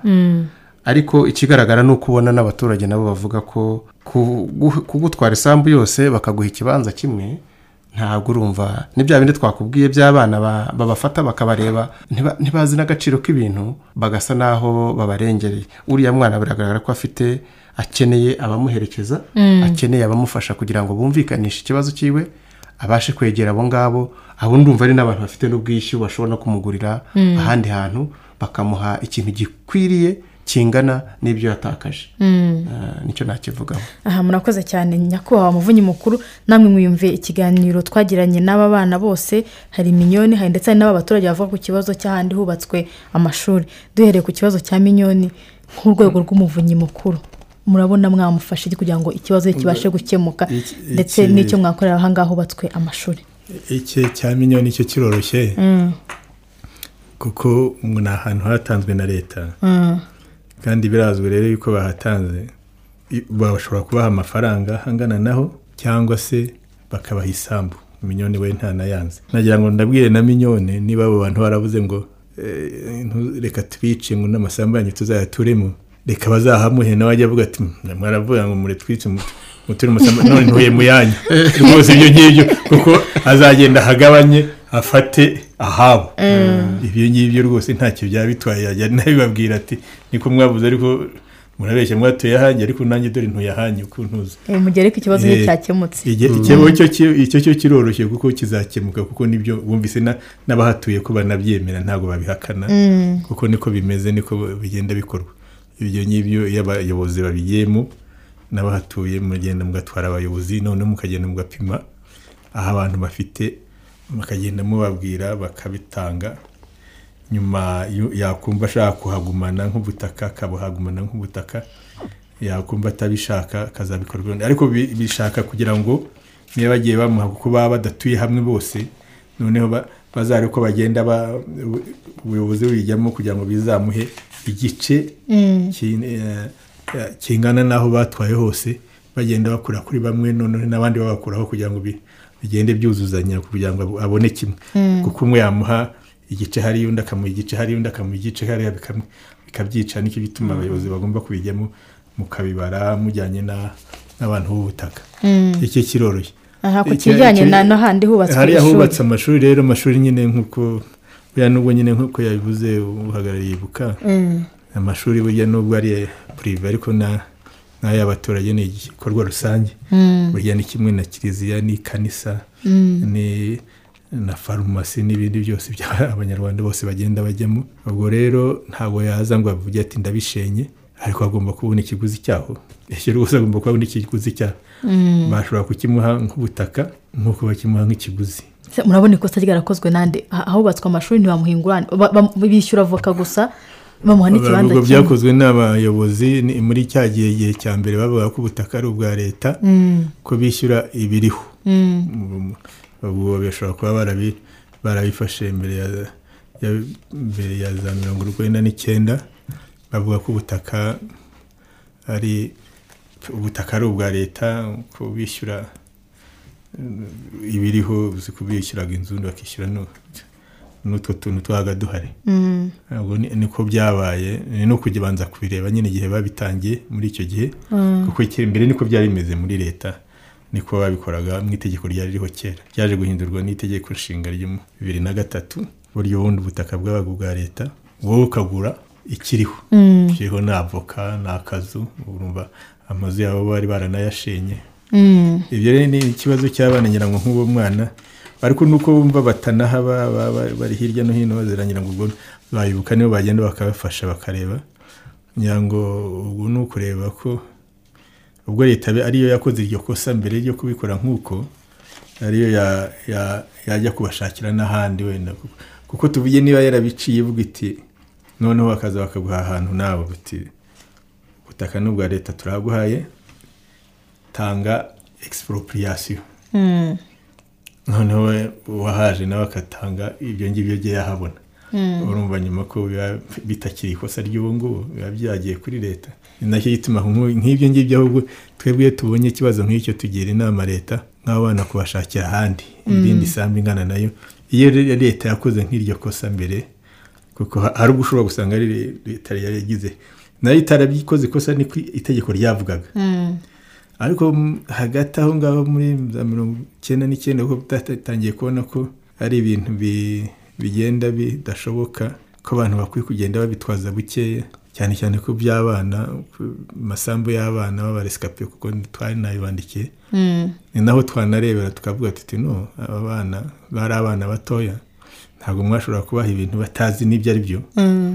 ariko ikigaragara ni uko ubona n'abaturage nabo bavuga ko kugutwara isambu yose bakaguha ikibanza kimwe, ntabwo urumva ni bya bindi twakubwiye by'abana babafata bakabareba ntibazi n'agaciro k'ibintu, bagasa naho babarengereye. Uriya mwana biragaragara ko afite akeneye abamuherekeza, akeneye abamufasha kugira ngo bumvikanishe ikibazo cyiwe, abashe kwegera abo ngabo. Abo ndumva ari n'abantu bafite n'ubwishyu bashobora no kumugurira ahandi hantu, bakamuha ikintu gikwiriye kingana n'ibyo yatakaje. Nicyo nakivugaho. Aha murakoze cyane nyakubahwa muvunyi mukuru, namwe mwiyumve ikiganiro twagiranye n'aba bana bose. Hari Minyoni, hari ndetse n'abaturage bavuga ku kibazo cy'ahandi hubatswe amashuri. Duhereye ku kibazo cya Minyoni nk'urwego rw'umuvunyi mukuru, murabona mwamufashe kugira ngo ikibazo kibashe gukemuka, ndetse n'icyo mwakorera aha ngaho hubatswe amashuri? Iki cya Minyoni cyo kiroroshye, kuko ni ahantu hatanzwe na leta, kandi birazwi rero yuko bahatanze bashobora kubaha amafaranga angana naho, cyangwa se bakabaha isambu. Minyoni we nta nayanze. Nagira ngo ndabwire na Minyoni, niba abo bantu baravuze ngo reka twice ngo n'amasambu yanyu tuzayaturemo, reka bazahamuhe nawe ajya avuga ati mwaravuga ngo muri twice muturi musamba, none ntuye mu yanyu. Rwose ibyo ngibyo, kuko azagenda hagabanye afate ahabo. Ibyo ngibyo rwose ntacyo byaba bitwaye, yajya nabibabwira ati niko mwavuze, ariko murabeshya mwatuye ahanjye, ariko nanjye dore ntuye ahanyu uko ntuzi. Mugere ko ikibazo cyakemutse. Icyo cyo kiroroshye kuko kizakemuka, kuko nibyo bumvise n'abahatuye ko banabyemera, ntabwo babihakana, kuko niko bimeze, niko bigenda bikorwa. Ibyo ngibyo iyo abayobozi babigiyemo n'abahatuye mugenda mugatwara abayobozi, noneho mukagenda mugapima aho abantu bafite, bakagenda mubabwira bakabitanga. Nyuma yakumva ashaka kuhagumana nk'ubutaka akabuhagumana nk'ubutaka, yakumva atabishaka akazabikorwa. Ariko bishaka kugira ngo niba bagiye bamuha, kuko baba badatuye hamwe bose, noneho bazare ko bagenda ubuyobozi bubijyamo kugira ngo bizamuhe igice kingana naho batwaye hose, bagenda bakura kuri bamwe, noneho n'abandi babakuraho kugira ngo bigende byuzuzanya kugira ngo abone kimwe. Kuko umwe yamuha igice hariya undi akamuha igice hariya undi akamuha igice hariya bikabyica nicyo bituma abayobozi bagomba kubijyamo mukabibara mujyanye n'abantu b'ubutaka iki kiroroshye aha ku kijyanye na handi hubatswe hariya hubatse amashuri rero amashuri nyine nk'uko buriya nubwo nyine nk'uko yabivuze uhagarariye ibuka amashuri burya nubwo ari purive ariko n'ay'abaturage ni igikorwa rusange burya ni kimwe na kiliziya n'ikanisa ni na farumasi n'ibindi byose by'abanyarwanda bose bagenda bajyamo ubwo rero ntabwo yaza ngo avuge ati ndabishenye ariko agomba kubona ikiguzi cyaho icyo rwose agomba kubona ikiguzi cyaho bashobora kukimuha nk'ubutaka nk'uko bakimuha nk'ikiguzi murabona ikosa ryarakozwe nande ahubatswe amashuri ntibamuhingurane bishyura avoka gusa bamuha n'ikibanza kimwe byakozwe n'abayobozi muri cya gihe cya mbere bavuga ko ubutaka ari ubwa leta ko bishyura ibiriho ubwo bashobora kuba barabifashe mbere ya za mirongo urwenda n'icyenda bavuga ko ubutaka ari ubutaka ari ubwa leta ko bishyura ibiriho uzi ko bishyuraga inzu bakishyura n'utwo tuntu twabaga duhari ubwo niko byabaye ni no kugibanza kubireba nyine igihe babitangiye muri icyo gihe kuko mbere niko byari bimeze muri leta niko babikoraga mu itegeko ryari ririho kera ryaje guhindurwa n'itegeko nshinga ryo mu bibiri na gatatu buryo bundi ubutaka bwabaga ubwa leta wowe ukagura ikiriho kiriho n'avoka n'akazu urumva amazu yabo bari baranayashenye ibyo rero ni ikibazo cy'abana ngira ngo nk'uwo mwana ariko nuko bumva batanaha bari hirya no hino bazirangira ngo ubwo bayibuka nibo bagenda bakabafasha bakareba ngira ngo ubwo ni ukureba ko ubwo leta ariyo yakoze iryo kosa mbere ryo kubikora nk'uko ariyo yajya kubashakira n'ahandi wenda kuko tuvuge niba yarabiciye ivuga iti noneho bakaza bakaguha ahantu nawe buti ubutaka n'ubwa leta turaguhaye tanga expropriation noneho wahaje nawe akatanga ibyo ngibyo bye yahabona urumva nyuma ko bitakiri ikosa ry'ubu ngubu biba byagiye kuri leta ni nacyo gituma nk'ibyo ngibyo ahubwo twebwe tubonye ikibazo nk'icyo tugira inama leta nk'abana kubashakira ahandi irindi sambu ingana nayo iyo leta yakoze nk'iryo kosa mbere kuko hari ubwo ushobora gusanga ari leta yagize nayo itarabikoze ikosa niko itegeko ryavugaga ariko hagati aho ngaho muri za mirongo icyenda n'icyenda kuko batatangiye kubona ko ari ibintu bigenda bidashoboka ko abantu bakwiye kugenda babitwaza bukeya cyane cyane ko by'abana masambu y'abana b'abaresikape kuko twari nabibandikiye ni naho twanarebera tukavuga tuti no aba bana bari abana batoya ntabwo mwashobora kubaha ibintu batazi n'ibyo ari byo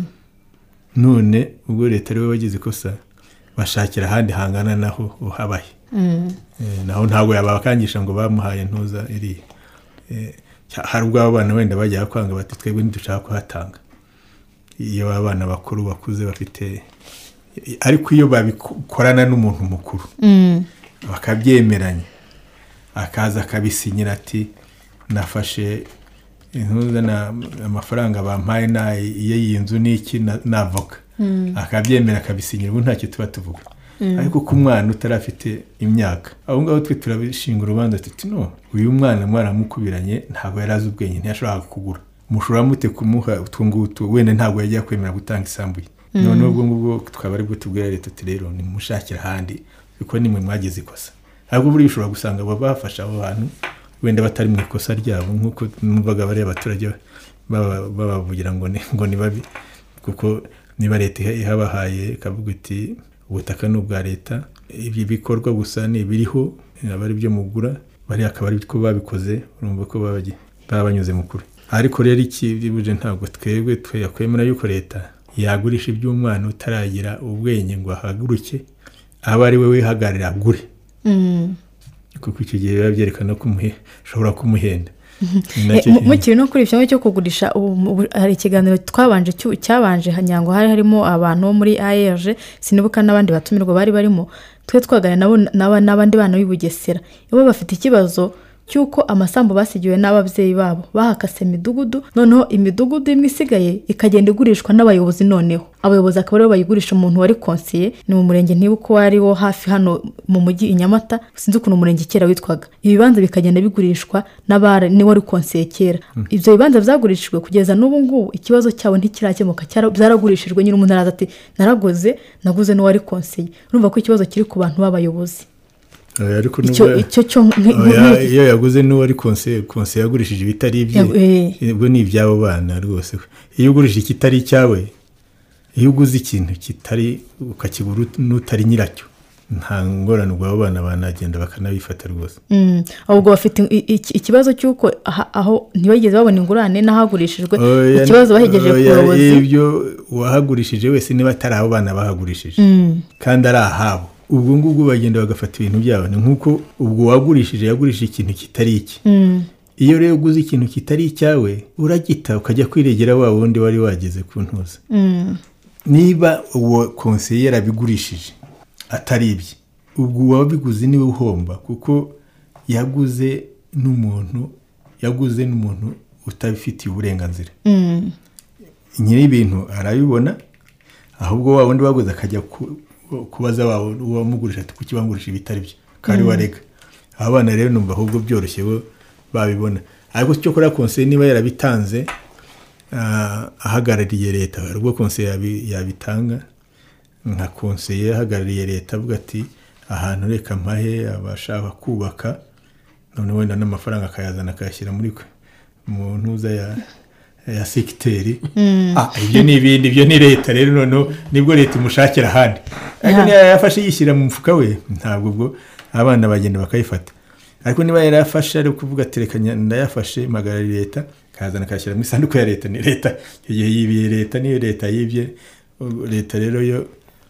none ubwo leta ariwe wagize ikosa bashakira ahandi hangana naho uhabaye naho ntabwo yabakangisha ngo bamuhaye ntuza iri hari ubwo abana wenda bajya kwanga bati twebwe ntidushaka kuhatanga iyo abana bakuru bakuze bafite ariko iyo babikorana n'umuntu mukuru bakabyemeranya akaza akabisinyira ati nafashe intuza amafaranga bampaye iyo iyi nzu n'iki n'avoka akabyemera akabisinyira ubu ntacyo tuba tuvuga ariko ko umwana utarafite imyaka aho ngaho twe turabishinga urubanza tuti no uyu mwana mwaramukubiranye ntabwo yari azi ubwenge ntiyashobora kugura mushobora mute kumuha utwo ngutu wenda ntabwo yagiye kwemera gutanga isambu ye noneho ubwo ngubwo twaba ari bwo tubwira leta tuti rero nimushakire ahandi kuko nimwe mwagize ikosa ahubwo buriya ushobora gusanga baba bafasha abo bantu wenda batari mu ikosa ryabo nk'uko numvaga bari abaturage babavugira ngo ni babi kuko niba leta ihabahaye ikavuga iti ubutaka ni ubwa leta ibyo bikorwa gusa ni ibiriho aba ari byo mugura bari akaba ari ko babikoze urumva ko baba banyuze mu kure ariko rero iki buje ntabwo twebwe twakwemera yuko leta yagurisha iby'umwana utaragira ubwenge ngo ahaguruke aba ari we wihagarira agure kuko icyo gihe biba byerekana ko ushobora kumuhenda mukiri no kuri ibyo cyo kugurisha hari ikiganiro twabanje cyabanje hanyango hari harimo abantu bo muri A R G sinibuka n'abandi batumirwa bari barimo twe twaganira nabo n'abandi bana b'i Bugesera bo bafite ikibazo cy'uko amasambu basigiwe n'ababyeyi babo bahakase imidugudu noneho imidugudu imwe isigaye ikagenda igurishwa n'abayobozi noneho abayobozi akaba aribo bayigurisha umuntu wari konsiye ni mu murenge ntibuko wari wo hafi hano mu mujyi i Nyamata sinzi ukuntu umurenge kera witwaga ibibanza bikagenda bigurishwa n'abari ni wari konsiye kera ibyo bibanza byagurishijwe kugeza n'ubu ngubu ikibazo cyabo ntikirakemuka byaragurishijwe nyine umuntu araza ati naragoze naguze n'uwari konsiye urumva ko ikibazo kiri ku bantu b'abayobozi icyo cyo iyo yaguze n'uwari konsiye konsiye yagurishije ibitari ibye ubwo ni iby'abo bana rwose iyo ugurishije ikitari icyawe iyo uguze ikintu kitari ukakigura n'utari nyiracyo nta ngorane ubwo abo bana banagenda bakanabifata rwose ahubwo bafite ikibazo cy'uko aho ntibageze babona ingurane n'ahagurishijwe ikibazo bahegeje ku bayobozi ibyo wahagurishije wese niba atari abo bana bahagurishije kandi ari ahabo ubwo ngubwo bagenda bagafata ibintu byabo ni nk'uko ubwo wagurishije yagurishije ikintu kitari iki iyo rero uguze ikintu kitari icyawe uragita ukajya kwiregera wa wundi wari wageze ku ntuza niba uwo konseye yarabigurishije atari ibye ubwo uwabiguze niwe uhomba kuko yaguze n'umuntu yaguze n'umuntu utabifitiye uburenganzira nyiri ibintu arabibona ahubwo wa wundi waguze akajya kubaza uwamugurisha ati kuki bangurisha ibitari byo kandi warega abana rero numva ahubwo byoroshye bo babibona ariko cyo kora konseye niba yarabitanze ahagarariye leta ubwo konseye yabitanga nka konseye ahagarariye leta avuga ati ahantu reka mpahe abashaka kubaka none wenda n'amafaranga akayazana akayashyira muri mu ntuza ya ya sekiteri ibyo ni ibindi ibyo ni leta rero noneho nibwo leta imushakira ahandi ariko niba yafashe yishyira mu mufuka we ntabwo ubwo abana bagenda bakayifata ariko niba yarafashe ari kuvuga ati reka ndayafashe magarari leta akayazana akayashyira mu isanduku ya leta ni leta igihe yibiye leta niyo leta yibye leta rero yo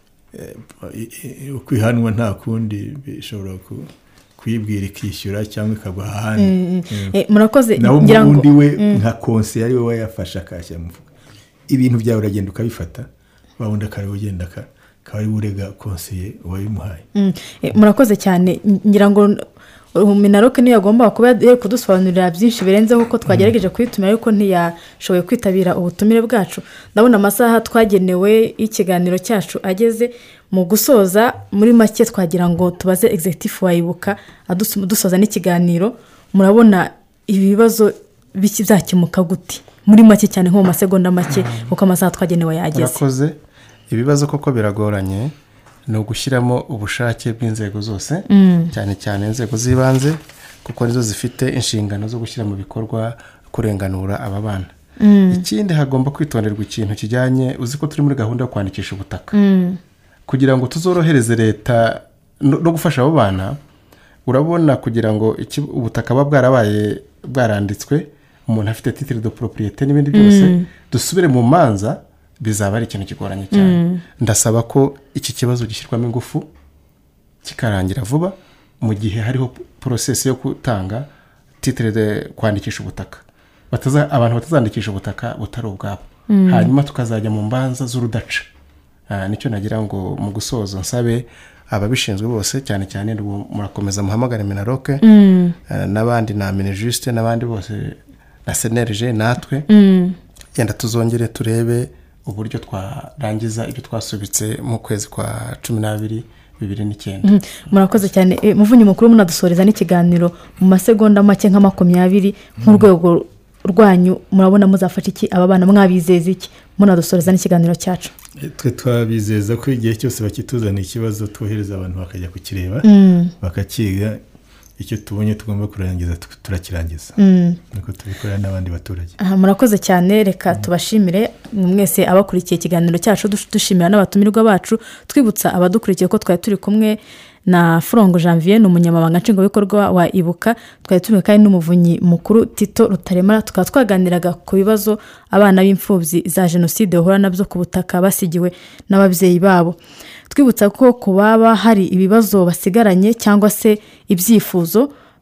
ukwihanwa nta kundi bishobora kuyibwira ikishyura cyangwa ikagwa ahandi murakoze ngira ngo undi we nka konsiye ari we wayafashe akashyira mu mufuka ibintu byawe uragenda ukabifata wawundi akaba ugenda akaba ari urega konsiye wabimuhaye murakoze cyane ngira ngo Minaroke niyo yagomba kuba kudusobanurira byinshi birenzeho ko twagerageje kwitumira ariko ntiyashoboye kwitabira ubutumire bwacu ndabona amasaha twagenewe ikiganiro cyacu ageze mu gusoza muri make twagira ngo tubaze executive wayibuka adusoza n'ikiganiro murabona ibibazo biki byakemuka gute muri make cyane nko mu masegonda make kuko amasaha twagenewe yageze murakoze ibibazo koko biragoranye ni ugushyiramo ubushake bw'inzego zose cyane cyane inzego z'ibanze kuko nizo zifite inshingano zo gushyira mu bikorwa kurenganura aba bana ikindi hagomba kwitonderwa ikintu kijyanye uzi ko turi muri gahunda yo kwandikisha ubutaka kugira ngo tuzorohereze leta no gufasha abo bana urabona kugira ngo ubutaka buba bwarabaye bwaranditswe umuntu afite titre de propriété n'ibindi byose dusubire mu manza bizaba ari ikintu kigoranye cyane ndasaba ko iki kibazo gishyirwamo ingufu kikarangira vuba mu gihe hariho process yo gutanga titre de kwandikisha ubutaka bataza abantu batazandikisha ubutaka butari ubwabo hanyuma tukazajya mu mbanza z'urudaca nicyo nagira ngo mu gusoza nsabe ababishinzwe bose cyane cyane murakomeza muhamagare Minaroke n'abandi na Minejuste n'abandi bose na C N R G natwe yenda tuzongere turebe uburyo twarangiza ibyo twasubitse mu kwezi kwa cumi n'abiri bibiri n'icyenda murakoze cyane muvunyi mukuru munadusoreza n'ikiganiro mu masegonda make nka makumyabiri nk'urwego rwanyu murabona muzafasha iki aba bana mwabizeza iki munadusoreza n'ikiganiro cyacu twe twabizeza ko igihe cyose bakituzana ikibazo twohereza abantu bakajya kukireba bakakiga icyo tubonye tugomba kurangiza turakirangiza nuko tubikorera n'abandi baturage murakoze cyane reka tubashimire mwese abakurikiye ikiganiro cyacu dushimira n'abatumirwa bacu twibutsa abadukurikiye ko twari turi kumwe na Furongo Janvier n'umunyamabanga nshingwabikorwa wa Ibuka twari turi kandi n'umuvunyi mukuru Tito Rutaremara tukaba twaganiraga ku bibazo abana b'imfubyi za jenoside bahura nabyo ku butaka basigiwe n'ababyeyi babo twibutsa ko kubaba hari ibibazo basigaranye cyangwa se ibyifuzo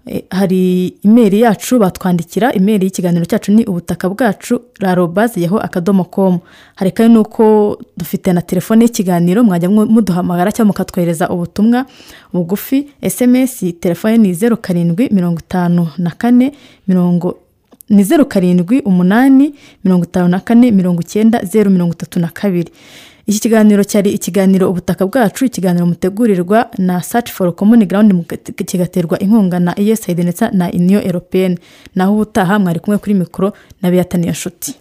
hari imeri yacu batwandikira, imeri y'ikiganiro cyacu ni ubutaka bwacu rarobaze yaho akadomo komu. hari kandi nuko dufite na telefone y'ikiganiro, mwajya muduhamagara cyangwa mukatwohereza ubutumwa bugufi sms. telefone ni zeru karindwi mirongo itanu na kane mirongo ni zeru karindwi umunani mirongo itanu na kane mirongo icyenda zeru mirongo itatu na kabiri. Iki kiganiro cyari ikiganiro ubutaka bwacu, ikiganiro mutegurirwa na Search for Common Ground, kigaterwa inkunga na U S A I D ndetse na Union Européenne. Naho ubutaha mwari kumwe kuri mikoro na Beataniya Nshuti.